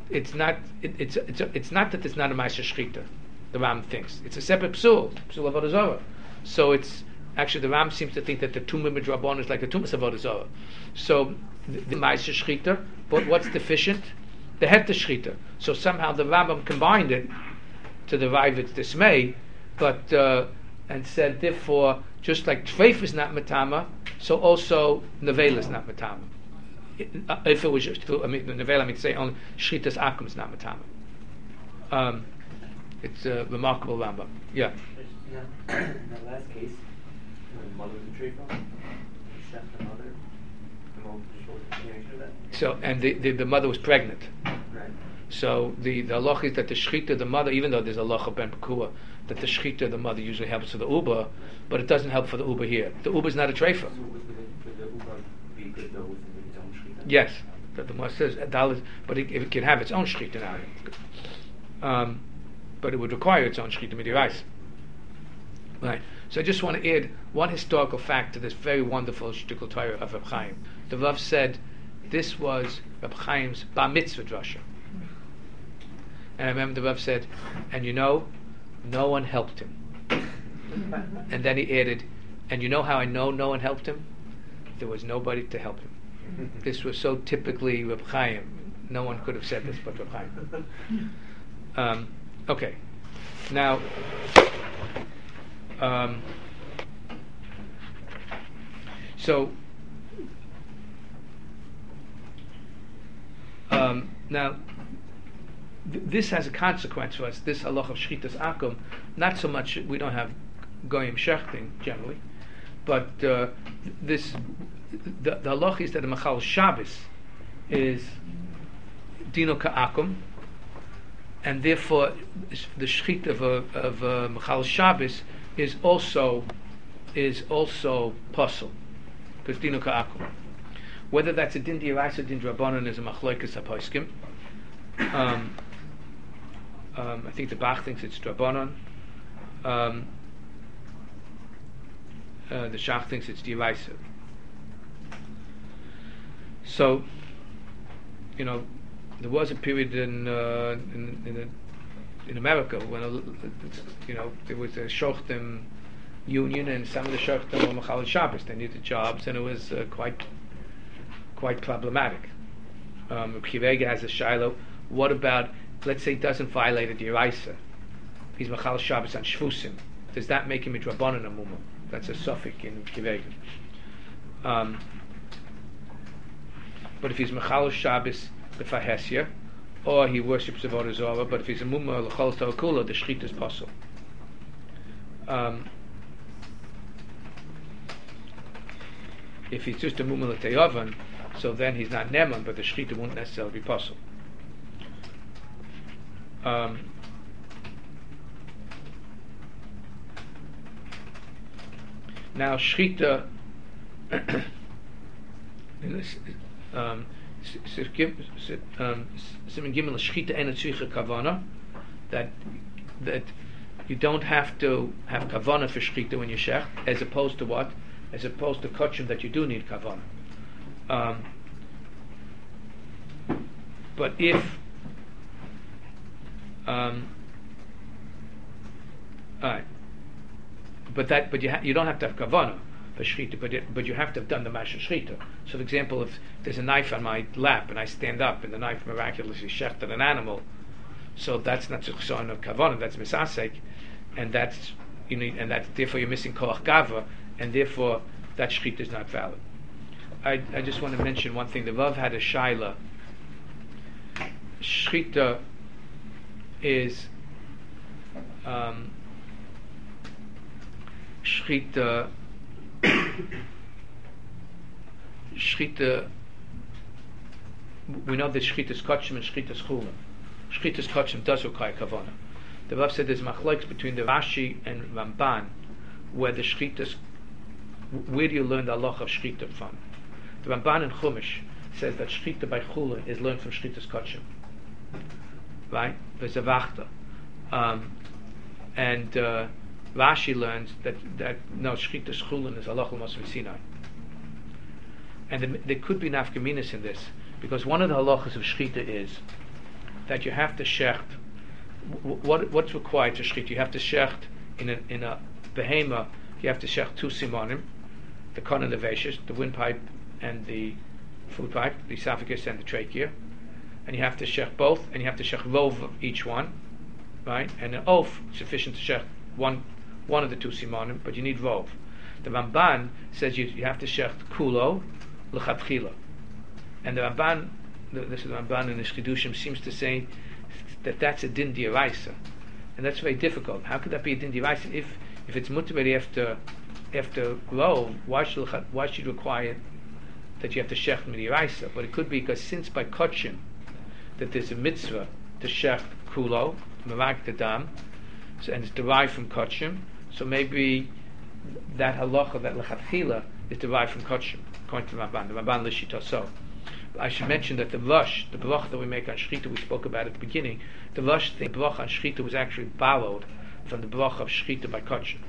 it's not. It, it's it's it's not that it's not a ma'aser shchita. The Ram thinks it's a separate psul, psul avodah zarah. So it's actually the Ram seems to think that the tumah midrabon is like the tumas avodah zarah. So the, the ma'aser shchita, but what's deficient? The heta shchita. So somehow the Rambam combined it to derive its dismay, but uh, and said therefore just like treif is not matama, so also nevela is not matama. If it was, I mean, nevela, I mean, say only shchitas akum is not matama. Um, it's a remarkable Rambam. Yeah. In that last case, the mother was a treifa, he sheft the mother. The mother was the continuation of that. So, and the, the the mother was pregnant. Right. So the the halach is that the shchita the mother, even though there's a halach of ben pekua, that the shchita the mother usually helps for the uba, but it doesn't help for the uba here. The uba is not a treifa. So would the, would the uba be good though with its own shchita? Yes, that the Gemara says dalit, but it, it can have its own shchita now. Um, but it would require its own shchita midiraisa. Right. So I just want to add one historical fact to this very wonderful shtickle Torah of Reb Chaim. The Rav said this was Reb Chaim's bar mitzvah drasha. And I remember the Rav said, and you know, no one helped him. And then he added, and you know how I know no one helped him? There was nobody to help him. This was so typically Reb Chaim. No one could have said this but Reb Chaim. Um, okay. Now, um, so, um, now, th- this has a consequence for us, this halach of shchitas akum, not so much, we don't have goyim shechting generally, but uh, this, the, the halach is that a machal Shabbos is dino ka'akum, and therefore the shchita of a, of a machal Shabbos is also is also possible because dino ka'akum. Whether that's a din d'iraisa, din d'rabbanan is a machloikas haposkim. Um, um, I think the Bach thinks it's drabbanan. Um, uh, the Shach thinks it's d'iraisa. So, you know, there was a period in uh, in in, a, in America when a, you know there was a shochtim union and some of the shochtim were machal Shabbos. They needed jobs and it was uh, quite quite problematic. Um, Kivega has a shiloh. What about, let's say, doesn't violate a d'iraisa? He's machal Shabbos on shvusim. Does that make him a drabanan amuma? That's a suffix in Kivega. Um, but if he's machal Shabbos b'fahesya, or he worships avodah zarah, but if he's a mumma l'chol ta'akula, the shchita is possible. Um, if he's just a mumma l'teyavan, so then he's not neman, but the shchita won't necessarily be possible. Um, now shchita in this, um, Siman Gimel shchita ena tzricha kavana, that that you don't have to have kavana for shchita when you shech, as opposed to what? As opposed to kachim that you do need kavana. Um, but if um, all right, but that but you ha- you don't have to have kavana for shchita, but it, but you have to have done the masha shchita. So, for example, if there's a knife on my lap and I stand up and the knife miraculously shechted an animal, so that's not tzchson of kavana, that's misasek, and that's you need, and that's therefore you're missing koach gava, and therefore that shchita is not valid. I I just want to mention one thing. The Rav had a shaila. Shchita is um, shchita. Shchita. We know that shchita is kachim and shchita is chulin. Shchita is kachim does require kavana. The Rav said there's machlokes between the Rashi and Ramban, where the shchita is. Where do you learn the halach of shchita from? The Ramban in Chumash says that shchita by chulin is learned from shchita's kachim. Right? There's a vachta. Um, and uh, Rashi learns that, that no, shchita's chulin is halach l'mos Sinai. And the, there could be nafkaminas in this, because one of the halachas of shchita is that you have to shecht. What what's required to shechit? You have to shecht in a in a behema. You have to shecht two simonim, the kon and the veshes, the windpipe and the food pipe, the esophagus and the trachea, and you have to shecht both, and you have to shecht vov of each one, right? And an oaf sufficient to shecht one one of the two simonim, but you need vov. The Ramban says you you have to shecht kulo l'chatchila, and the Ramban, the, this is the Ramban in the Chidushim, seems to say that that's a din d'oraisa, and that's very difficult. How could that be a din d'oraisa if if it's mutabari after after grow? Why should why should you require that you have to shech d'oraisa? But it could be because since by kotshim that there's a mitzvah to shech kulo merak tadam, so, and it's derived from kotshim, so maybe that halacha, that lechatchila, is derived from kotshim, according to the Ramban. The Ramban l'shita so. I should mention that the rush, the bracha that we make on shechita, we spoke about at the beginning. The rush thing, the bracha on shechita, was actually borrowed from the bracha of shechita by kotshim.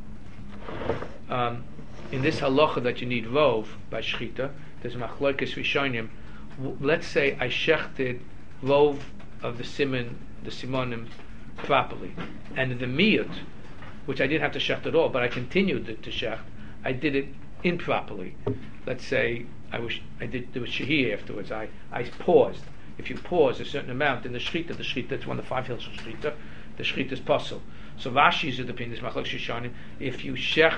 Um, in this halacha that you need rov by shechita, there's machlokes rishonim. Let's say I shechted rov of the simon, the simonim properly, and the miyut, which I didn't have to shecht at all, but I continued to shecht, I did it improperly. Let's say I was I did there was shehiyah afterwards. I, I paused. If you pause a certain amount in the shechita, the shechita, it's one of the five hills of shechita, the shechita is possible. So Rashi's opinion is machlokes rishonim. If you shecht,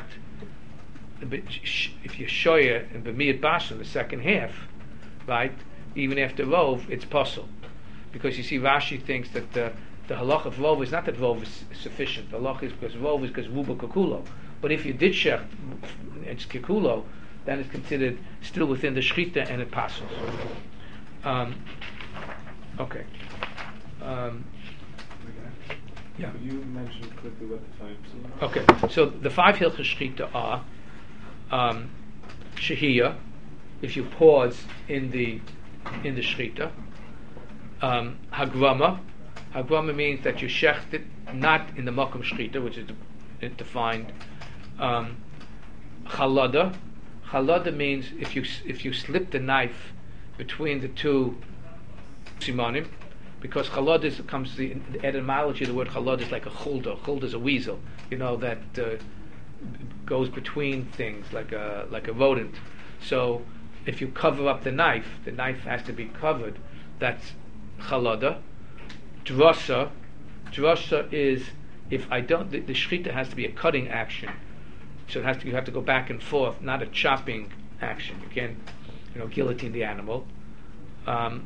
if you shoya and b'miyat basha in the second half, right, even after rov, it's possible, because you see Rashi thinks that the the halach of rov is not that rov is sufficient. The halach is because rov is because ruba kakulo. But if you did shecht it's kikulo, then it's considered still within the shechita and it passes. Um, okay. Um, yeah. Could you mention quickly what the five are? Okay. So the five hilchos shechita are um, shehiyah, if you pause in the in the shechita. Um, hagrama. Hagrama means that you shecht it not in the makom shechita, which is de- defined. Um, chalada. Chalada means if you if you slip the knife between the two simonim, because chalada is, comes the, the etymology of the word chalada is like a chulda. Chulda is a weasel, you know, that uh, goes between things like a like a rodent. So if you cover up the knife, the knife has to be covered. That's chalada. Drasa. Drasa is if I don't. The, the shechita has to be a cutting action. So it has to, you have to go back and forth, not a chopping action. You can't, you know, guillotine the animal. Um,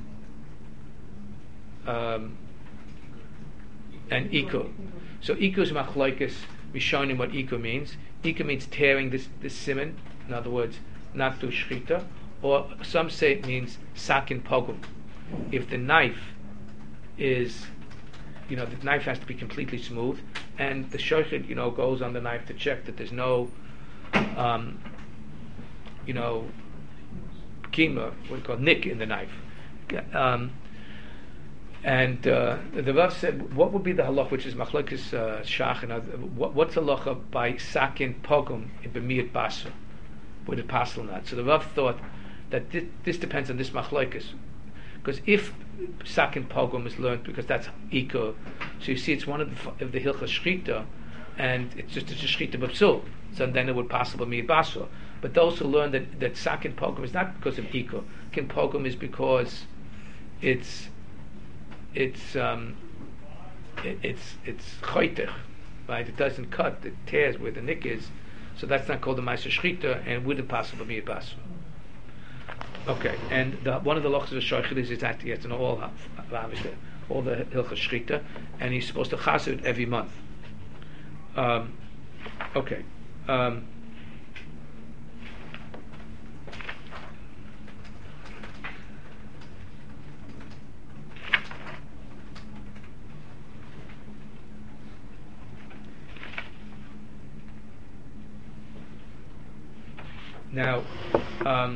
um, and iko. So iko is machlokes. We're showing him what iko means. Iko means tearing this this simon. In other words, not through shechita. Or some say it means sakin pogum. If the knife is, you know, the knife has to be completely smooth, and the shochet, you know, goes on the knife to check that there's no, um, you know, kima, what we call nick in the knife. Um, and uh, the Rav said, what would be the halach, which is machlokes uh, shach, and other, what, what's the halacha by sakin pogum in b'miyat basra? Would it pass or not? So the Rav thought that this, this depends on this machlokes. Because if sakin pogum is learned, because that's iko, so you see it's one of the, of the hilchos shechita, and it's just it's a shechita b'psul, so then it would possibly be basra. But those who learn that, that sakin pogum is not because of iko, sakin pogum is because it's it's um, it, it's it's choitech, right? It doesn't cut, it tears where the nick is, so that's not called the ma'aser shechita, and would it possibly be basra? Okay, and the, one of the lochs of the shoichet is that he has to know all all the hilchos shechita, and he's supposed to chas it every month. Um, okay. Um, now. Um,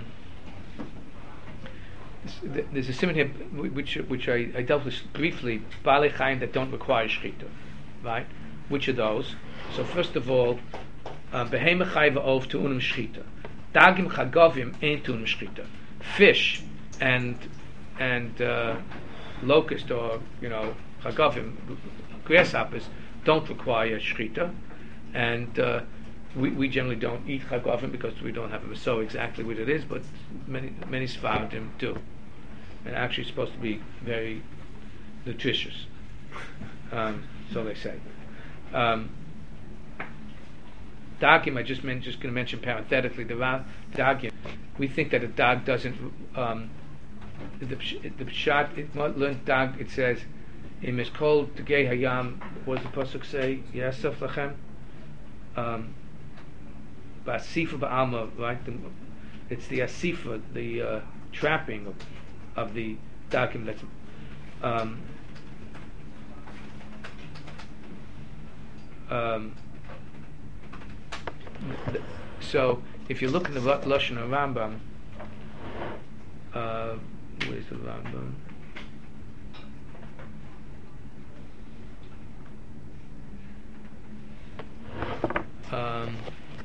There's a simon here which which I, I dealt with briefly, Baalei Chaim that don't require shechita, right? Which are those? So first of all, behema chayva ov to unum shechita, dagim chagovim ain't to unum shechita. Fish and and uh, locust or you know chagavim, grasshoppers, don't require shchita, and uh, we we generally don't eat chagavim because we don't have a so exactly what it is, but many many Sfaradim do, and actually it's supposed to be very nutritious. Um, so they say. Um, Dagim, I just meant, just going to mention parenthetically the ra- dagim. We think that a dog doesn't. Um, the the pshat it learned dag. It says, "Im is called tegei hayam." What does the pasuk say? Yasef lachem. Um, Ba'asifa ba'alma, right? The, it's the asifa, the uh, trapping of of the dagim. That's um, um, so if you look in the Lashon Rambam, uh, where's the Rambam? Um,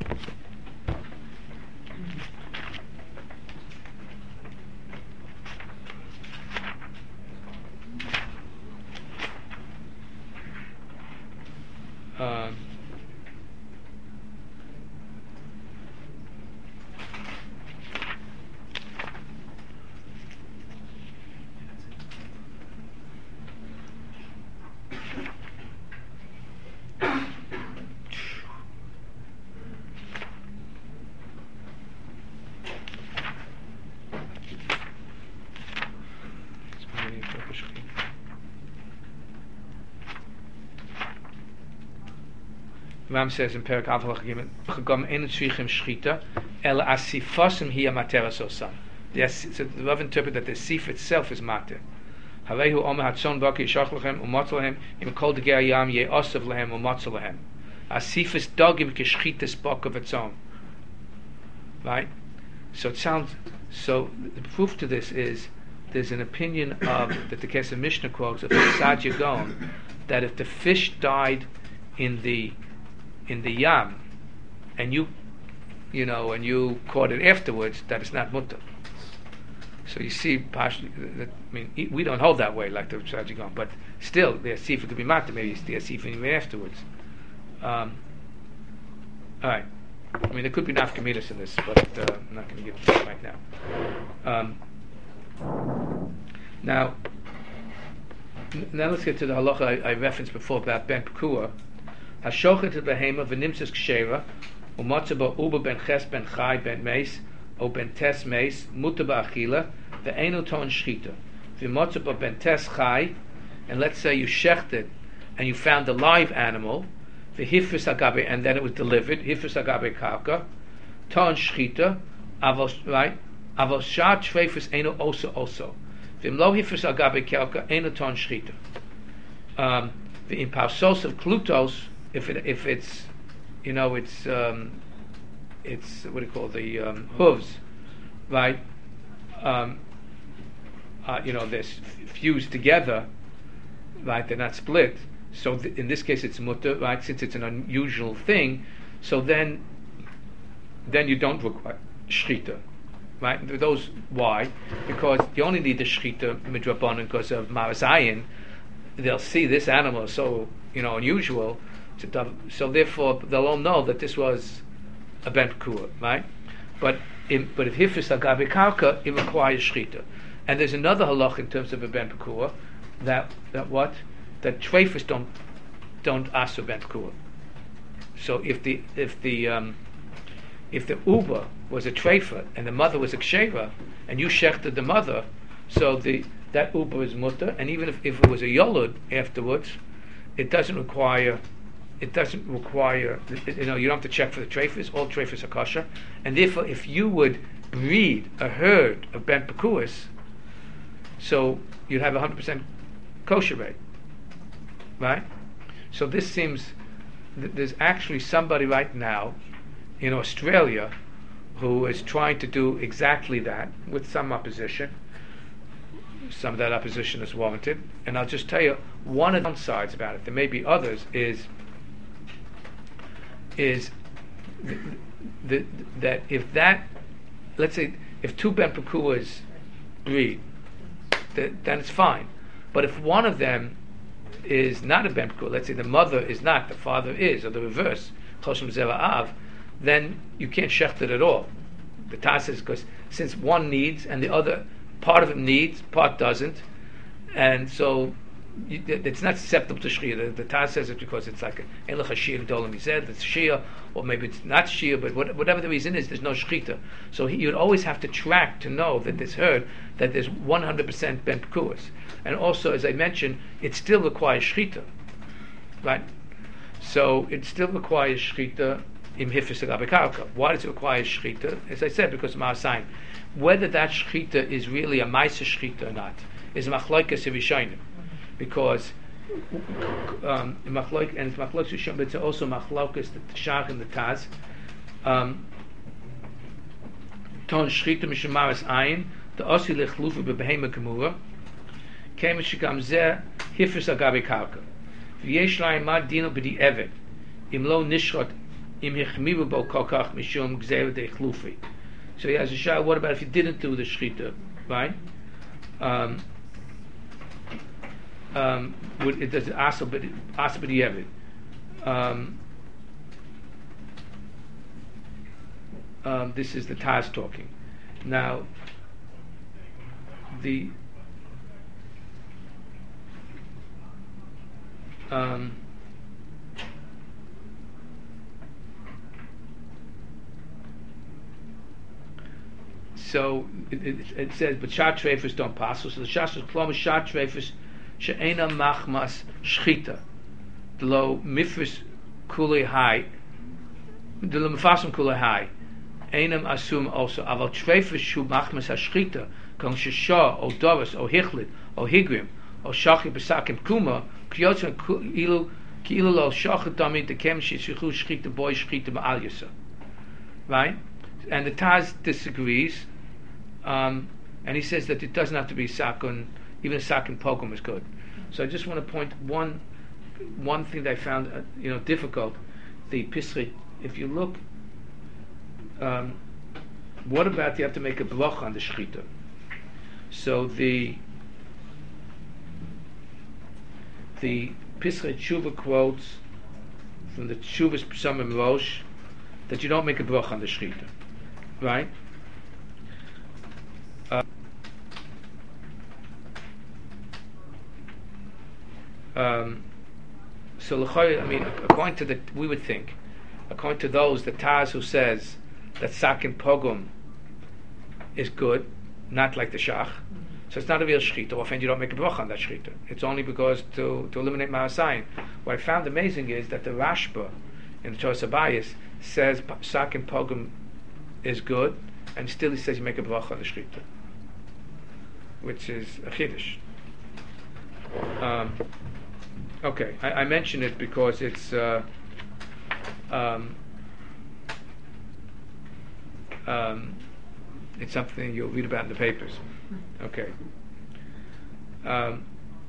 um, Ram says in Perak Avach Gimel, "Chagam ein tzrichim shchita, el asifasim hi amateras osam." Yes, so the Rav interpret that the sif itself is mater. Harehu omer hatzon baki yishach lachem umatz lahem im kol degei yam ye'osav lahem umatz lahem. Asif is dogim k'shchitas bak of its own. Right. So it sounds. So the proof to this is there's an opinion of that the Kesef Mishnah quotes of Sadia Gaon that if the fish died in the in the yam, and you, you know, and you caught it afterwards, that it's not mutter. So you see, partially, that, I mean, we don't hold that way like the Tzaddigon, but still, the asifa could be matter. Maybe it's the asifa even afterwards. Um, all right. I mean, there could be nafkamidas in this, but uh, I'm not going to give it to you right now. Um, now, n- now let's get to the halacha I, I referenced before about ben pekua. Hashochet el behema v'nimtzas kshera u'matza bo uba ben ches ben chai ben meis o ben tes meis muta ba'achila ve'eno ton shchita v'matza bo ben tes chai, and let's say you shechted and you found a live animal v'hifris agabe, and then it was delivered hifris agabe karka ton shchita avos, right, avos shat shveifus eno oso oso v'imlo hifris agabe karka eno ton shchita. Um, the impausos of klutos, if it if it's, you know, it's um, it's what do you call it, the um, hooves, right? Um, uh, you know, they're fused together, right? They're not split. So th- in this case, it's mutter, right? Since it's an unusual thing, so then then you don't require shchita, right? Those why? Because you only need the shchita midrabanan because of marazayin. They'll see this animal is so, you know, unusual. So therefore, they'll all know that this was a ben pekua, right? But in, but if hifris agabe karka, it requires shchita. And there's another halach in terms of a ben pekua that that what that treifus don't don't ask for ben pekua. So if the if the um, if the uber was a treifa and the mother was a ksheva and you shechted the mother, so the that uber is mutter, and even if, if it was a yolud afterwards, it doesn't require. It doesn't require, you know, you don't have to check for the treifas. All treifas are kosher, and therefore, if you would breed a herd of ben pekuas, so you'd have a hundred percent kosher rate, right? So this seems th- there's actually somebody right now in Australia who is trying to do exactly that with some opposition. Some of that opposition is warranted, and I'll just tell you one of the downsides about it. There may be others. Is is th- th- that if that, let's say, if two ben pekuas breed, th- then it's fine. But if one of them is not a ben pekua, let's say the mother is not, the father is, or the reverse, choshem zera av, then you can't shecht it at all. The Taz says because since one needs and the other part of it needs, part doesn't, and so you, it's not susceptible to shia. The, the Taz says it because it's like ein lecha shia gdolim mizeh, it's shia, or maybe it's not shia, but what, whatever the reason is, there's no shchita. So he, you'd always have to track to know that there's heard that there's one hundred percent ben pekuas, and also as I mentioned, it still requires shchita, right? So it still requires shchita. Im hifis agabe. Why does it require shchita? As I said, because of ma'asayim. Whether that shchita is really a ma'aser shchita or not is machlokes rishonim, because um, machlok and it's machlokes rishonim, but it's also machlokes the Shach and the Taz. Um, Ton shchita mishmaras ayin the osi lechlufu bebehema gemura came shikam zeh hifis agabe karka. V'yesh laim ma dino b'di evet im lo nishrot. So he has a shah. What about if you didn't do the shchita, right? Um, um, would, it does asa b'di'evid. Um, um, this is the Taz talking. Now, the um, So it, it, it says, but shat treifus don't pass. So the shas is klom shat treifus she'ena machmas shchita. The lo mifus kulei hai. The lo mifasum kulei hai. Einam asum also. Aval treifus shu machmas hashchita. Kong shesha o doris o hichlit o higrim o shachi besakim kuma kiyotza ilu ki ilu lo shachet dami dekem sheshichu shchita boy shchita ma'al yasa. Right? And the Taz disagrees, um, and he says that it doesn't have to be sakun, even a sakun pogum is good. So I just want to point one one thing that I found uh, you know difficult. The Pisri, if you look, um, what about you have to make a bloch on the shchita? So the the Pisri Tshuva quotes from the Tshuva's Psamim Rosh that you don't make a bloch on the shchita. Right? Uh, um, so, I mean, according to the, we would think, according to those, the Taz who says that Sakin Pogum is good, not like the Shach, so it's not a real shchita. Often you don't make a bracha on that shchita. It's only because to, to eliminate Ma'asayim. What I found amazing is that the Rashba in the Torah Sabayis says Sakin Pogum is good, and still he says you make a bracha on the shchita, which is a chiddush. Um, okay, I, I mention it because it's uh, um, um, it's something you'll read about in the papers. Okay. Um,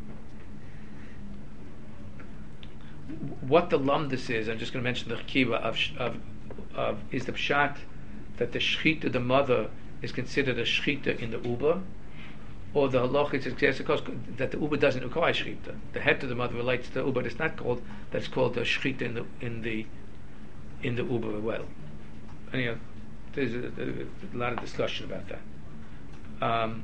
what the lumdus is, I'm just going to mention the kiva of, of of is the pshat that the shchita, the mother, is considered a shchita in the uber, or the halach is that the uber doesn't require shchita. The head of the mother relates to the uber. It's not called that's called the shchita in the in the in the uber as well. And, you know, there's a, a, a lot of discussion about that. Um,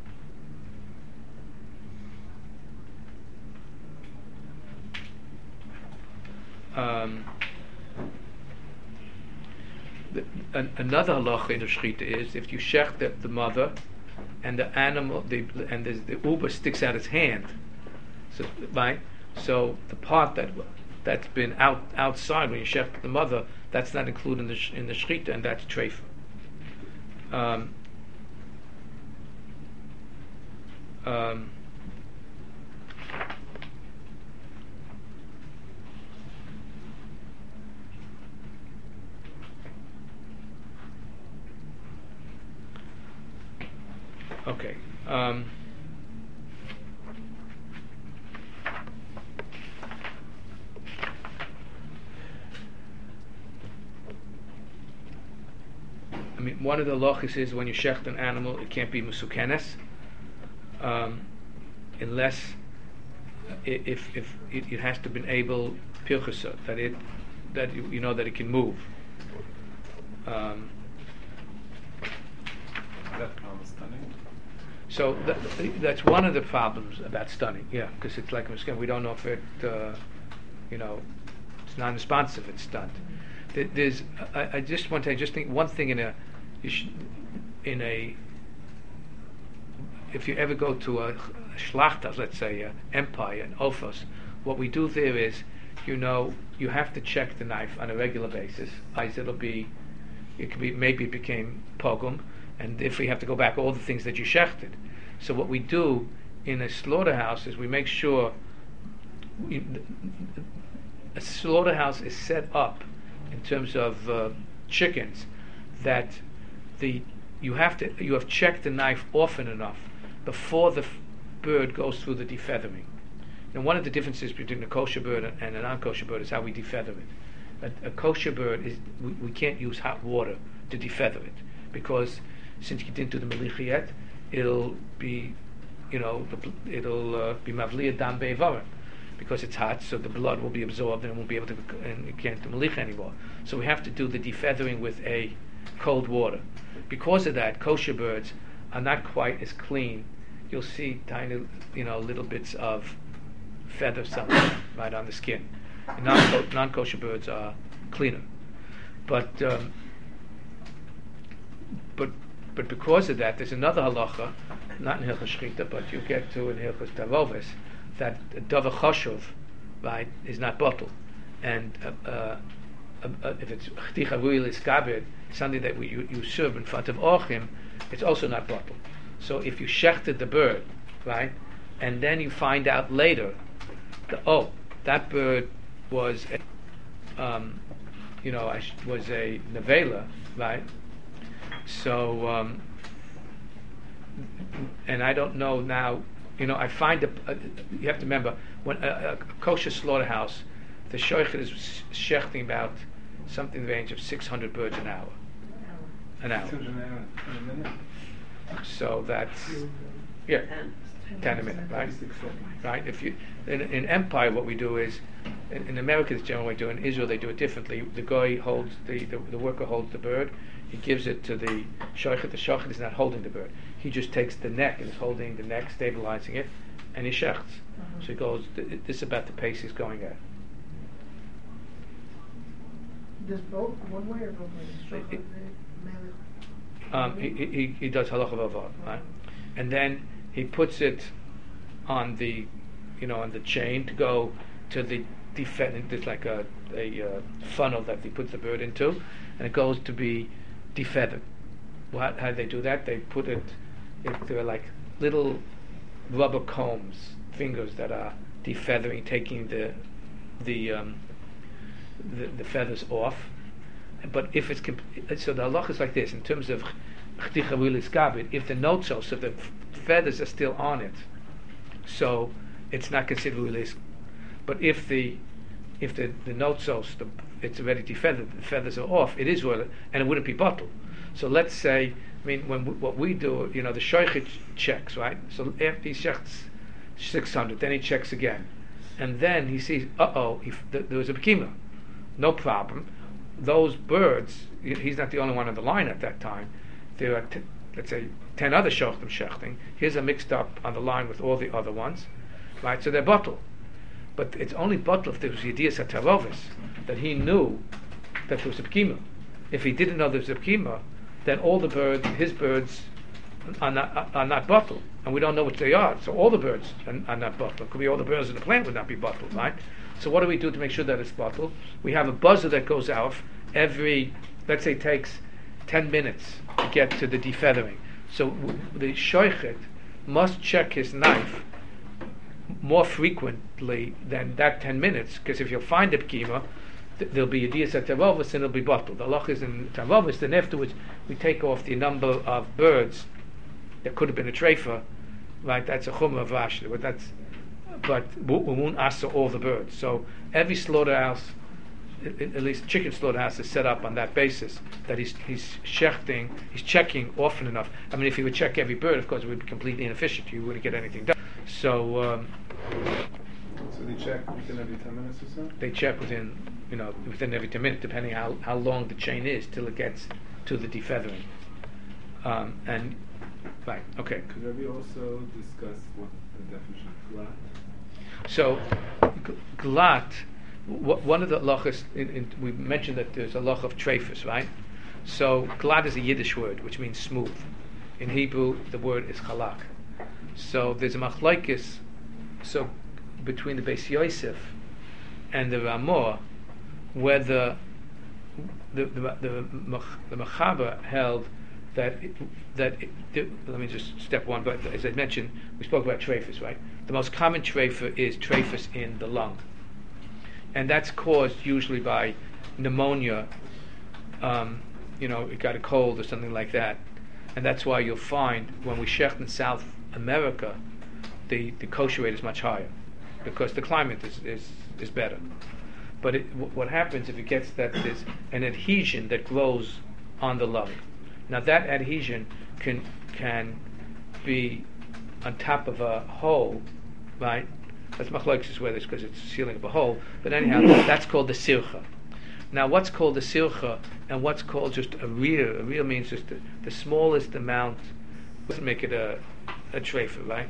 um, The, an, another halacha in the shechita is if you shech the, the mother and the animal the, and the, the uber sticks out its hand, so right, so the part that that's been out outside when you shech the mother, that's not included in the in the shechita, and that's treifa. Um, um, Okay. Um, I mean, one of the lochis is when you shecht an animal, it can't be musukenes, um, unless if if it, it has to be able pirchusa, that it that you, you know that it can move. Um, That problem is stunning. so that, that's one of the problems about stunning, yeah, because it's like again, we don't know if it, uh, you know, it's non-responsive. It's stunned. There- There's, I, I just want to just think one thing in a, you should, in a, if you ever go to a shlachtas, let's say, a empire, an ofos, what we do there is, you know, you have to check the knife on a regular basis. Otherwise, it'll be, it could be maybe it became pogum, and if we have to go back all the things that you shechted. So what we do in a slaughterhouse is we make sure we, a slaughterhouse is set up in terms of uh, chickens that the you have to you have checked the knife often enough before the f- bird goes through the defeathering. And one of the differences between a kosher bird and a non-kosher bird is how we defeather it. A, a kosher bird is we, we can't use hot water to defeather it because since you didn't do the melicha yet, it'll be, you know, the, it'll uh, be mavliya dam be'evarim because it's hot, so the blood will be absorbed and it won't be able to, and you can't do melicha anymore. So we have to do the defeathering with a cold water. Because of that, kosher birds are not quite as clean. You'll see tiny, you know, little bits of feather something right on the skin. And non non-kosher birds are cleaner, but um, but but because of that, there's another halacha, not in Hilchos Shechita, but you get to in Hilchos Tavovis, that davar chashuv, right, is not bottled, and uh, uh, uh, if it's chticha ruil iskabed, something that we, you, you serve in front of orchim, it's also not bottled. So if you shechted the bird, right, and then you find out later, that, oh, that bird was, a, um, you know, I sh- was a nevela, right? So, um, and I don't know now, you know, I find, a, a, you have to remember, when a, a kosher slaughterhouse, the shoichet is shechting about something in the range of six hundred birds an hour. An hour. In a minute. So that's, yeah, ten a minute, right? Right. If you in, in Empire, what we do is, in, in America, it's generally do. In Israel, they do it differently. The guy holds the, the the worker holds the bird. He gives it to the shochet. The shochet is not holding the bird. He just takes the neck and is holding the neck, stabilizing it, and he shechts. Uh-huh. So he goes. Th- this is about the pace he's going at. Does both one way or both ways? It, um, he, he he does halacha v'avad, right? And then he puts it on the, you know, on the chain to go to the defend. There's like a a uh, funnel that he puts the bird into, and it goes to be defeathered. What, how do they do that? They put it. it they're like little rubber combs, fingers that are defeathering, taking the the um, the, the feathers off. But if it's comp- so, the halach is like this in terms of chticha rulis gabit. If the notzos, so the f- feathers are still on it, so it's not considered rulis. But if the if the the notzos, the it's already defeathered, the feathers are off, it is royal, and it wouldn't be bottled. So let's say, I mean, when we, what we do, you know, the shoichet checks, right? So after he checks six hundred, then he checks again, and then he sees, uh oh, th- there was a bekima, no problem. Those birds, he's not the only one on the line at that time. There are, t- let's say, ten other shochtim shechting. His are mixed up on the line with all the other ones, right? So they're bottled. But it's only bottled if there was Yedias HaTarovis, that he knew that there was a bekima. If he didn't know there was a bekima, then all the birds, his birds, are not, are not bottled. And we don't know which they are. So all the birds are, are not bottled. It could be all the birds in the plant would not be bottled, right? So what do we do to make sure that it's bottled? We have a buzzer that goes off every, let's say, takes ten minutes to get to the defeathering. So w- the shoichet must check his knife more frequently than that ten minutes, because if you'll find a bekima, th- there'll be a dias at tavovis and it'll be bottled. The halach is in tavovis. Then afterwards we take off the number of birds that could have been a treifa, right? That's a chumrah of Rashi, but that's but we won't answer all the birds. So every slaughterhouse, at least chicken slaughterhouse, is set up on that basis, that he's he's shechting, he's checking often enough. I mean, if he would check every bird, of course, it would be completely inefficient. You wouldn't get anything done. So, um, they check within every ten minutes or so? They check within, you know, within every ten minutes, depending how how long the chain is till it gets to the defeathering. Um, and right, okay. Could Rabbi also discuss what the definition of glat? So, g- glat. W- one of the halachas, in, in, we mentioned that there's a halach of treifus, right? So glat is a Yiddish word which means smooth. In Hebrew, the word is chalak. So there's a machlokes, so between the Beis Yosef and the Ramah, whether the the the, the, the Mechaber held that it, that it, the, let me just step one. But as I mentioned, we spoke about treifus, right? The most common treifa is treifus in the lung, and that's caused usually by pneumonia. Um, you know, it got a cold or something like that, and that's why you'll find when we shecht in South America, the, the kosher rate is much higher because the climate is is, is better. But it, w- what happens if it gets that there's an adhesion that grows on the lung. Now that adhesion can can be on top of a hole, right? That's machlokes is where this because it's sealing up a hole. But anyhow, that's called the sircha. Now, what's called the sircha and what's called just a real, a real means just the, the smallest amount doesn't make it a a treifa, right?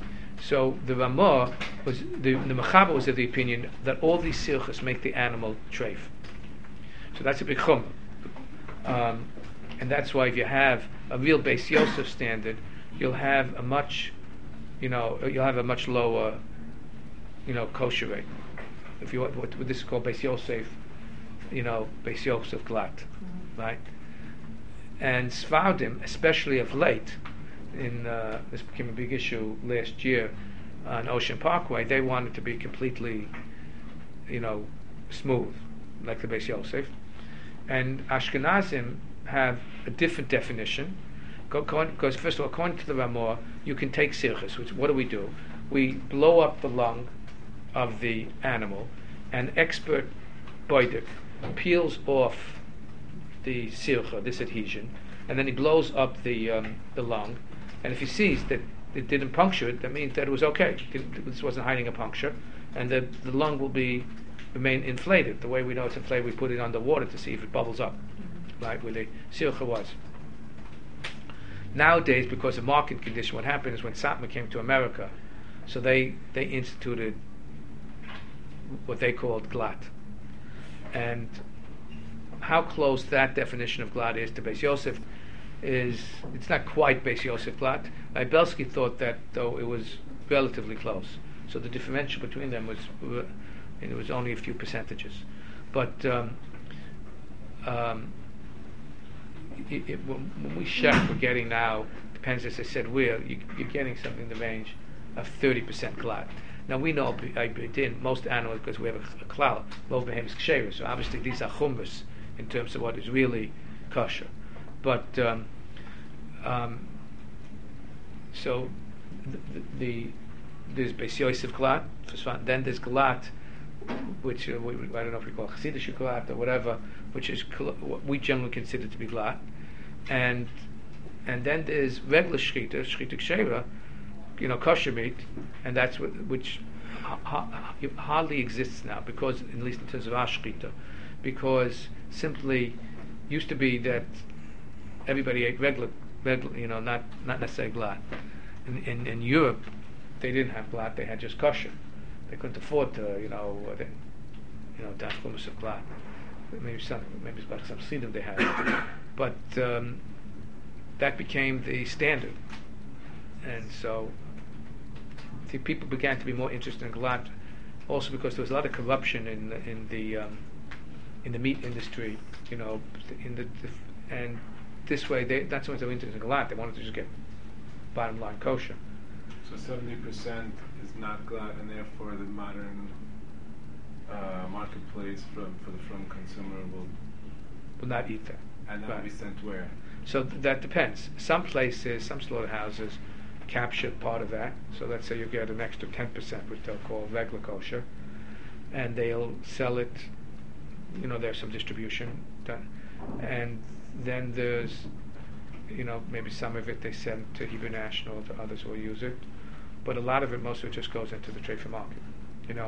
So the Ramah was the the Mechaber was of the opinion that all these sirchas make the animal treif. So that's a big chumrah, um, and that's why if you have a real Beis Yosef standard, you'll have a much, you know, you'll have a much lower, you know, kosher rate. If you want, what, what this is called Beis Yosef. You know, Beis Yosef glat, mm-hmm. right? And Sfardim, especially of late, in uh, this became a big issue last year on Ocean Parkway. They wanted to be completely, you know, smooth, like the Beis Yosef. And Ashkenazim have a different definition. Because first of all, according to the Ramah, you can take sirchus. Which what do we do? We blow up the lung of the animal, and expert boidik peels off the sircha, this adhesion, and then he blows up the um, the lung, and if he sees that it didn't puncture it, that means that it was okay. It, this wasn't hiding a puncture, and the the lung will be remain inflated. The way we know it's inflated, we put it under water to see if it bubbles up, right, where the sircha was. Nowadays, because of market condition, what happened is when Satmar came to America, so they they instituted what they called glat. And how close that definition of glat is to Beis Yosef is, it's not quite Beis Yosef glat. Ibelsky thought that, though, it was relatively close. So the differential between them was, and it was only a few percentages. But um, um, it, it, when, when we check, we're getting now, depends as I said where, you, you're getting something in the range of thirty percent glat. Now we know I did most animals because we have a, a klal, lo behemis ksheira. So obviously these are chumras in terms of what is really kosher. But um, um, so the, the there's Beis Yosef glat, then there's glat, which uh, we, I don't know if we call chassidish glat or whatever, which is cl- what we generally consider to be glat, and and then there's regular shchita, shchita ksheira, you know, kosher meat, and that's what, which ha- ha- hardly exists now, because at least in terms of our shchita, because simply used to be that everybody ate regular, regular, you know, not not necessarily glat. In, in in Europe, they didn't have glat; they had just kosher. They couldn't afford to, you know, uh, they, you know, dan chumus of glat. Maybe some, maybe it's about some siddur they had, but um, that became the standard, and so the people began to be more interested in glat, also because there was a lot of corruption in the, in the um, in the meat industry, you know, in the, the and this way they not so much they were interested in glat; they wanted to just get bottom line kosher. So seventy percent is not glat, and therefore the modern uh, marketplace from for the from consumer will will not eat that, and that will be sent where? So th- that depends. Some places, some slaughterhouses capture part of that. So let's say you get an extra ten percent, which they'll call regular kosher, and they'll sell it. You know, there's some distribution done, and then there's, you know, maybe some of it they send to Hebrew National, to others will use it, but a lot of it, most of it just goes into the treifa market. You know,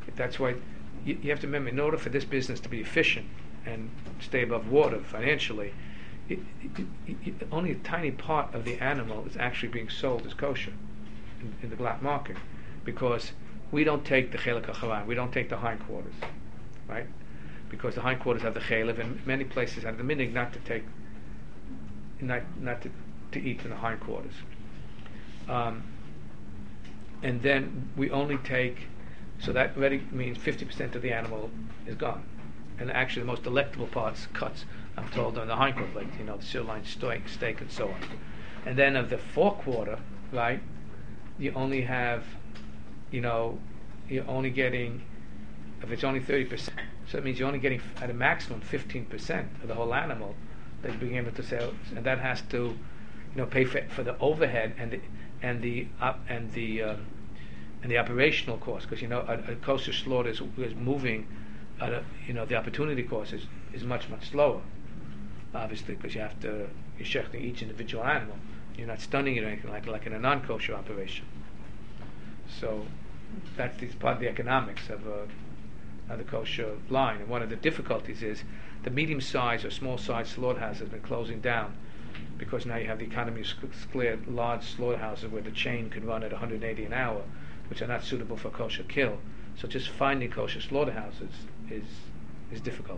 That's why you, you have to remember, in order for this business to be efficient and stay above water financially, it, it, it, it, only a tiny part of the animal is actually being sold as kosher in, in the black market, because we don't take the chelik hachalayim, we don't take the hindquarters, right? Because the hindquarters have the chelev, and many places have the minig not to take, not not to, to eat from the hindquarters. Um, and then we only take, so that already means fifty percent of the animal is gone. And actually the most delectable parts, cuts, I'm told, are the hindquarter, like, you know, the sirloin steak, steak and so on. And then of the forequarter, right, you only have, you know, you're only getting, if it's only thirty percent, so it means you're only getting at a maximum fifteen percent of the whole animal that you're being able to sell, and that has to, you know, pay for, for the overhead and the and the up and the um, and the operational cost, because you know a, a kosher slaughter is, is moving at a, you know, the opportunity cost is, is much much slower, obviously, because you have to you're shechting each individual animal. You're not stunning it or anything like like in a non-kosher operation. So that's the, part of the economics of a of the kosher line. And one of the difficulties is the medium-sized or small-sized slaughterhouse has been closing down, because now you have the economy of cleared large slaughterhouses where the chain can run at one hundred eighty an hour, which are not suitable for kosher kill. So just finding kosher slaughterhouses is is difficult.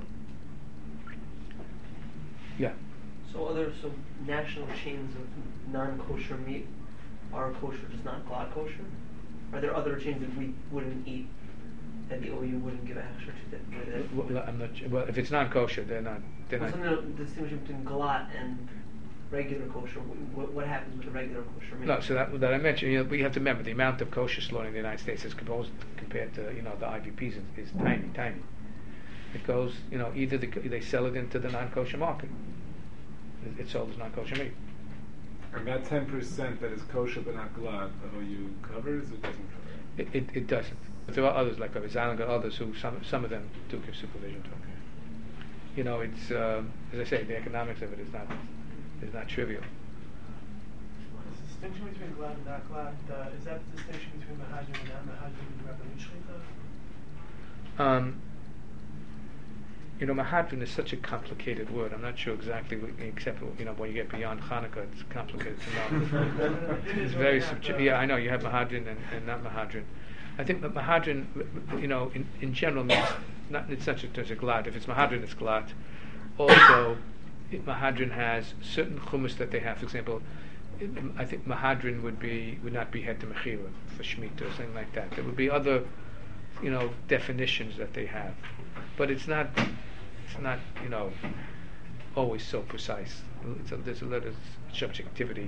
Yeah. So other so national chains of non-kosher meat are kosher, just not glad kosher? Are there other chains that we wouldn't eat, that the O U wouldn't give extra to that? that Well, I'm not sure. Well, if it's non-kosher, they're not. They're What's not. the distinction between galat and regular kosher? What, what happens with the regular kosher meat? No, so that that I mentioned, you know, we have to remember the amount of kosher slaughter in the United States is composed compared to, you know, the I V Ps is, is tiny, tiny. It goes, you know, either the, they sell it into the non-kosher market. It, it's sold as non-kosher meat. And that ten percent that is kosher but not glad, the O U covers, it doesn't cover it? It, it, it doesn't. But there are others like Rabbi Zalman, others who some some of them do give supervision to. You know, it's uh, as I say, the economics of it is not is not trivial. The distinction between glad and not glad, uh, is that the distinction between mahadrin and not mahadrin and rabbanut shechita? Um, you know, mahadrin is such a complicated word. I'm not sure exactly, what, except, you know, when you get beyond Hanukkah, it's complicated to know. It's very subjective. Yeah, I know you have mahadrin and, and not mahadrin. I think that mahadrin, you know, in, in general means not, it's not just a glad. If it's mahadrin, it's glad. Also, it, mahadrin has certain chumas that they have. For example, it, I think mahadrin would be would not be head to mechira for shemitah or something like that. There would be other, you know, definitions that they have, but it's not it's not you know always so precise. It's a, there's a lot of subjectivity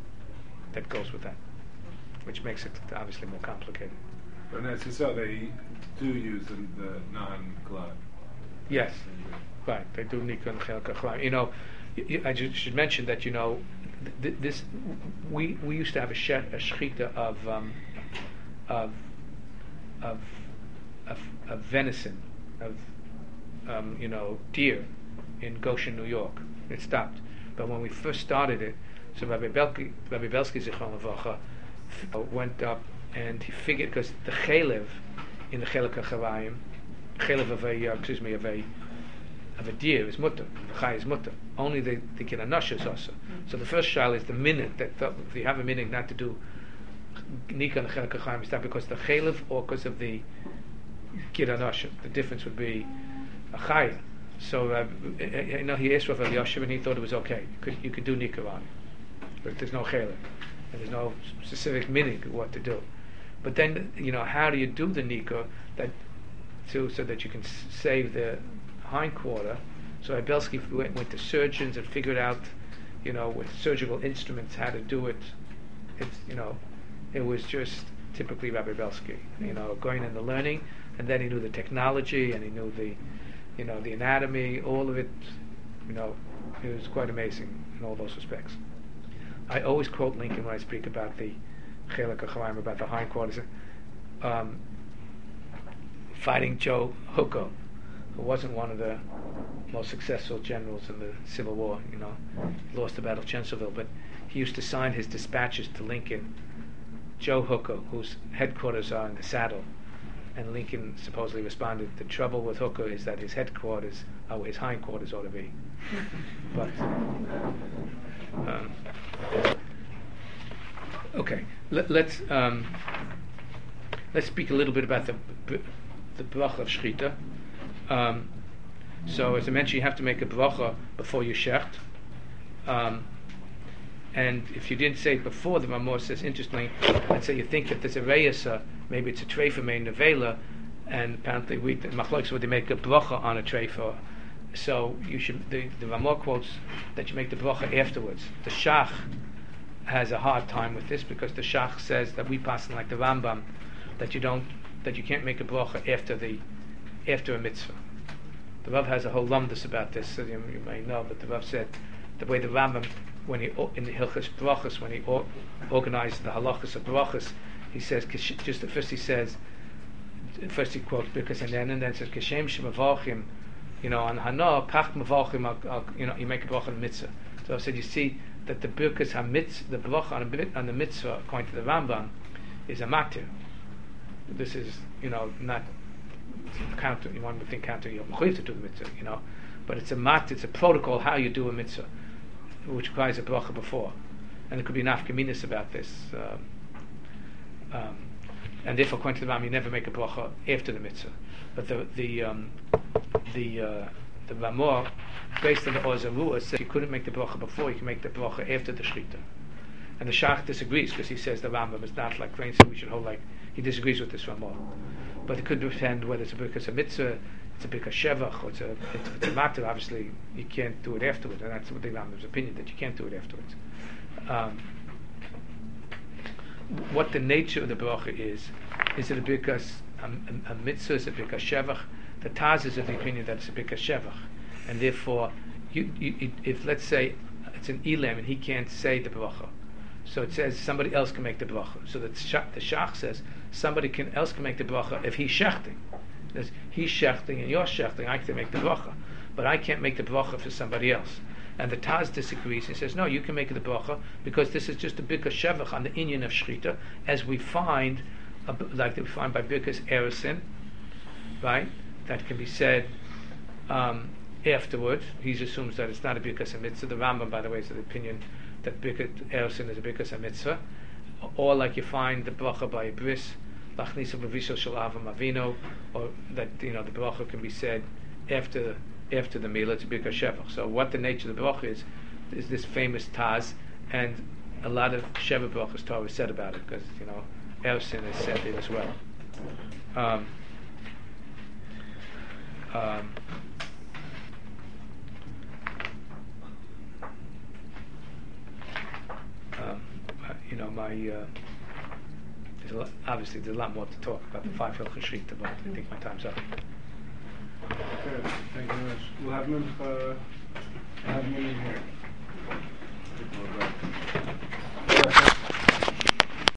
that goes with that, which makes it obviously more complicated. But as you saw, they do use the, the non-glad. Yes, right. They do nikah and chelka chalaim. You know, y- y- I ju- should mention that, you know, th- this we we used to have a, she- a shechita of um, of of of of venison, of um, you know, deer in Goshen, New York. It stopped, but when we first started it, so Rabbi Belki, Rabbi Belsky Zichron Levracha f- went up and he figured, because the chelev in the chelek hachalayim, chelev of a uh, excuse me of a of a deer is mutter, the chay is mutter. Only the the kinanash is also. So the first shayla is the minute that th- if you have a minute not to do nikah and chelek hachalayim, is that because the chelev or because of the kinanash? The difference would be a chaya. So uh, you know, he asked Rav Elyashiv and he thought it was okay. You could you could do nikah on it, but there's no chelev and there's no specific meaning of what to do. But then, you know, how do you do the nikah that to so that you can s- save the hindquarter? So Abelsky went, went to surgeons and figured out, you know, with surgical instruments how to do it. It's, you know, it was just typically Rabbi Belsky, you know, going in the learning, and then he knew the technology and he knew the, you know, the anatomy, all of it. You know, it was quite amazing in all those respects. I always quote Lincoln when I speak about the Chelek HaChalayim, about the hindquarters, um, fighting Joe Huko, who wasn't one of the most successful generals in the Civil War. You know, he lost the Battle of Chancellorsville, but he used to sign his dispatches to Lincoln, Joe Huko, whose headquarters are in the Saddle, and Lincoln supposedly responded, the trouble with Hooker is that his headquarters are where his hindquarters ought to be. But um, okay, Let, let's um, let's speak a little bit about the the bracha of shechita. Um, so, as I mentioned, you have to make a bracha before you shecht. Um, and if you didn't say it before, the Ramor says, interestingly, let's say you think that there's a reyesa, maybe it's a treifa made nevela, and apparently we the machlokes would they make a bracha on a treifa. So you should. The, the Ramor quotes that you make the bracha afterwards. The Shach has a hard time with this because the Shach says that we pass like the Rambam that you don't that you can't make a bracha after the after a mitzvah. The Rav has a whole lumdus about this, so you, you may know. But the Rav said the way the Rambam, when he in the Hilchas Brachas, when he or, organized the halachas of brachas, he says just at first he says first he quotes because and then and then says Kashem Shemavachim, you know, on Hana Kach Mavachim, you know, you make a bracha on a mitzvah. So I said you see that the birkas hamitz the bracha on, a, on the mitzvah according to the Rambam is a matir. This is, you know, not counter. You want to think counter. You're mechuyev to do the mitzvah, you know, but it's a mat. It's a protocol how you do a mitzvah, which requires a bracha before, and there could be nafkaminas about this. Um, um, and therefore, according to the Rambam, you never make a bracha after the mitzvah. But the the um, the uh, the Ramor, based on the Ozarua, says you couldn't make the bracha before. You can make the bracha after the shechita. And the Shach disagrees because he says the Rambam is not like Crane said we should hold like. He disagrees with this Ramor. But it could depend whether it's a birkas a mitzvah, it's a birkas shevach, or it's a, it's, it's a matter. Obviously, you can't do it afterwards, and that's what the Rambam's opinion, that you can't do it afterwards. Um, what the nature of the bracha is, is it a birkas a, a, a mitzvah, is it a birkas shevach? The Taz is of the opinion that it's a birkas shevach, and therefore, you, you, if let's say it's an elam and he can't say the bracha, so it says somebody else can make the bracha. So the shach, the shach says somebody can else can make the bracha if he's shechting. There's, he's shechting and you're shechting. I can make the bracha, but I can't make the bracha for somebody else. And the Taz disagrees. He says, no, you can make the bracha because this is just a birkas shevach on the inyan of shechita, as we find, uh, like we find by birkas erusin, right? That can be said um, afterwards. He assumes that it's not a birkas mitzvah. The Rambam, by the way, is of the opinion that birkas erusin is a birkas mitzvah. Or like you find the bracha by a bris, lachnisa b'vishal shel Avraham Avinu, or that you know the bracha can be said after after the meal. It's a birkas shevach. So what the nature of the bracha is is this famous Taz, and a lot of sheva brachas Torah is said about it because you know erusin is said it as well. Um, um, um, you know, my uh, there's a lot, obviously there's a lot more to talk about the five hilchos shechita, but I think my time's up. Okay, thank you very much. We'll have him, uh, have him in here.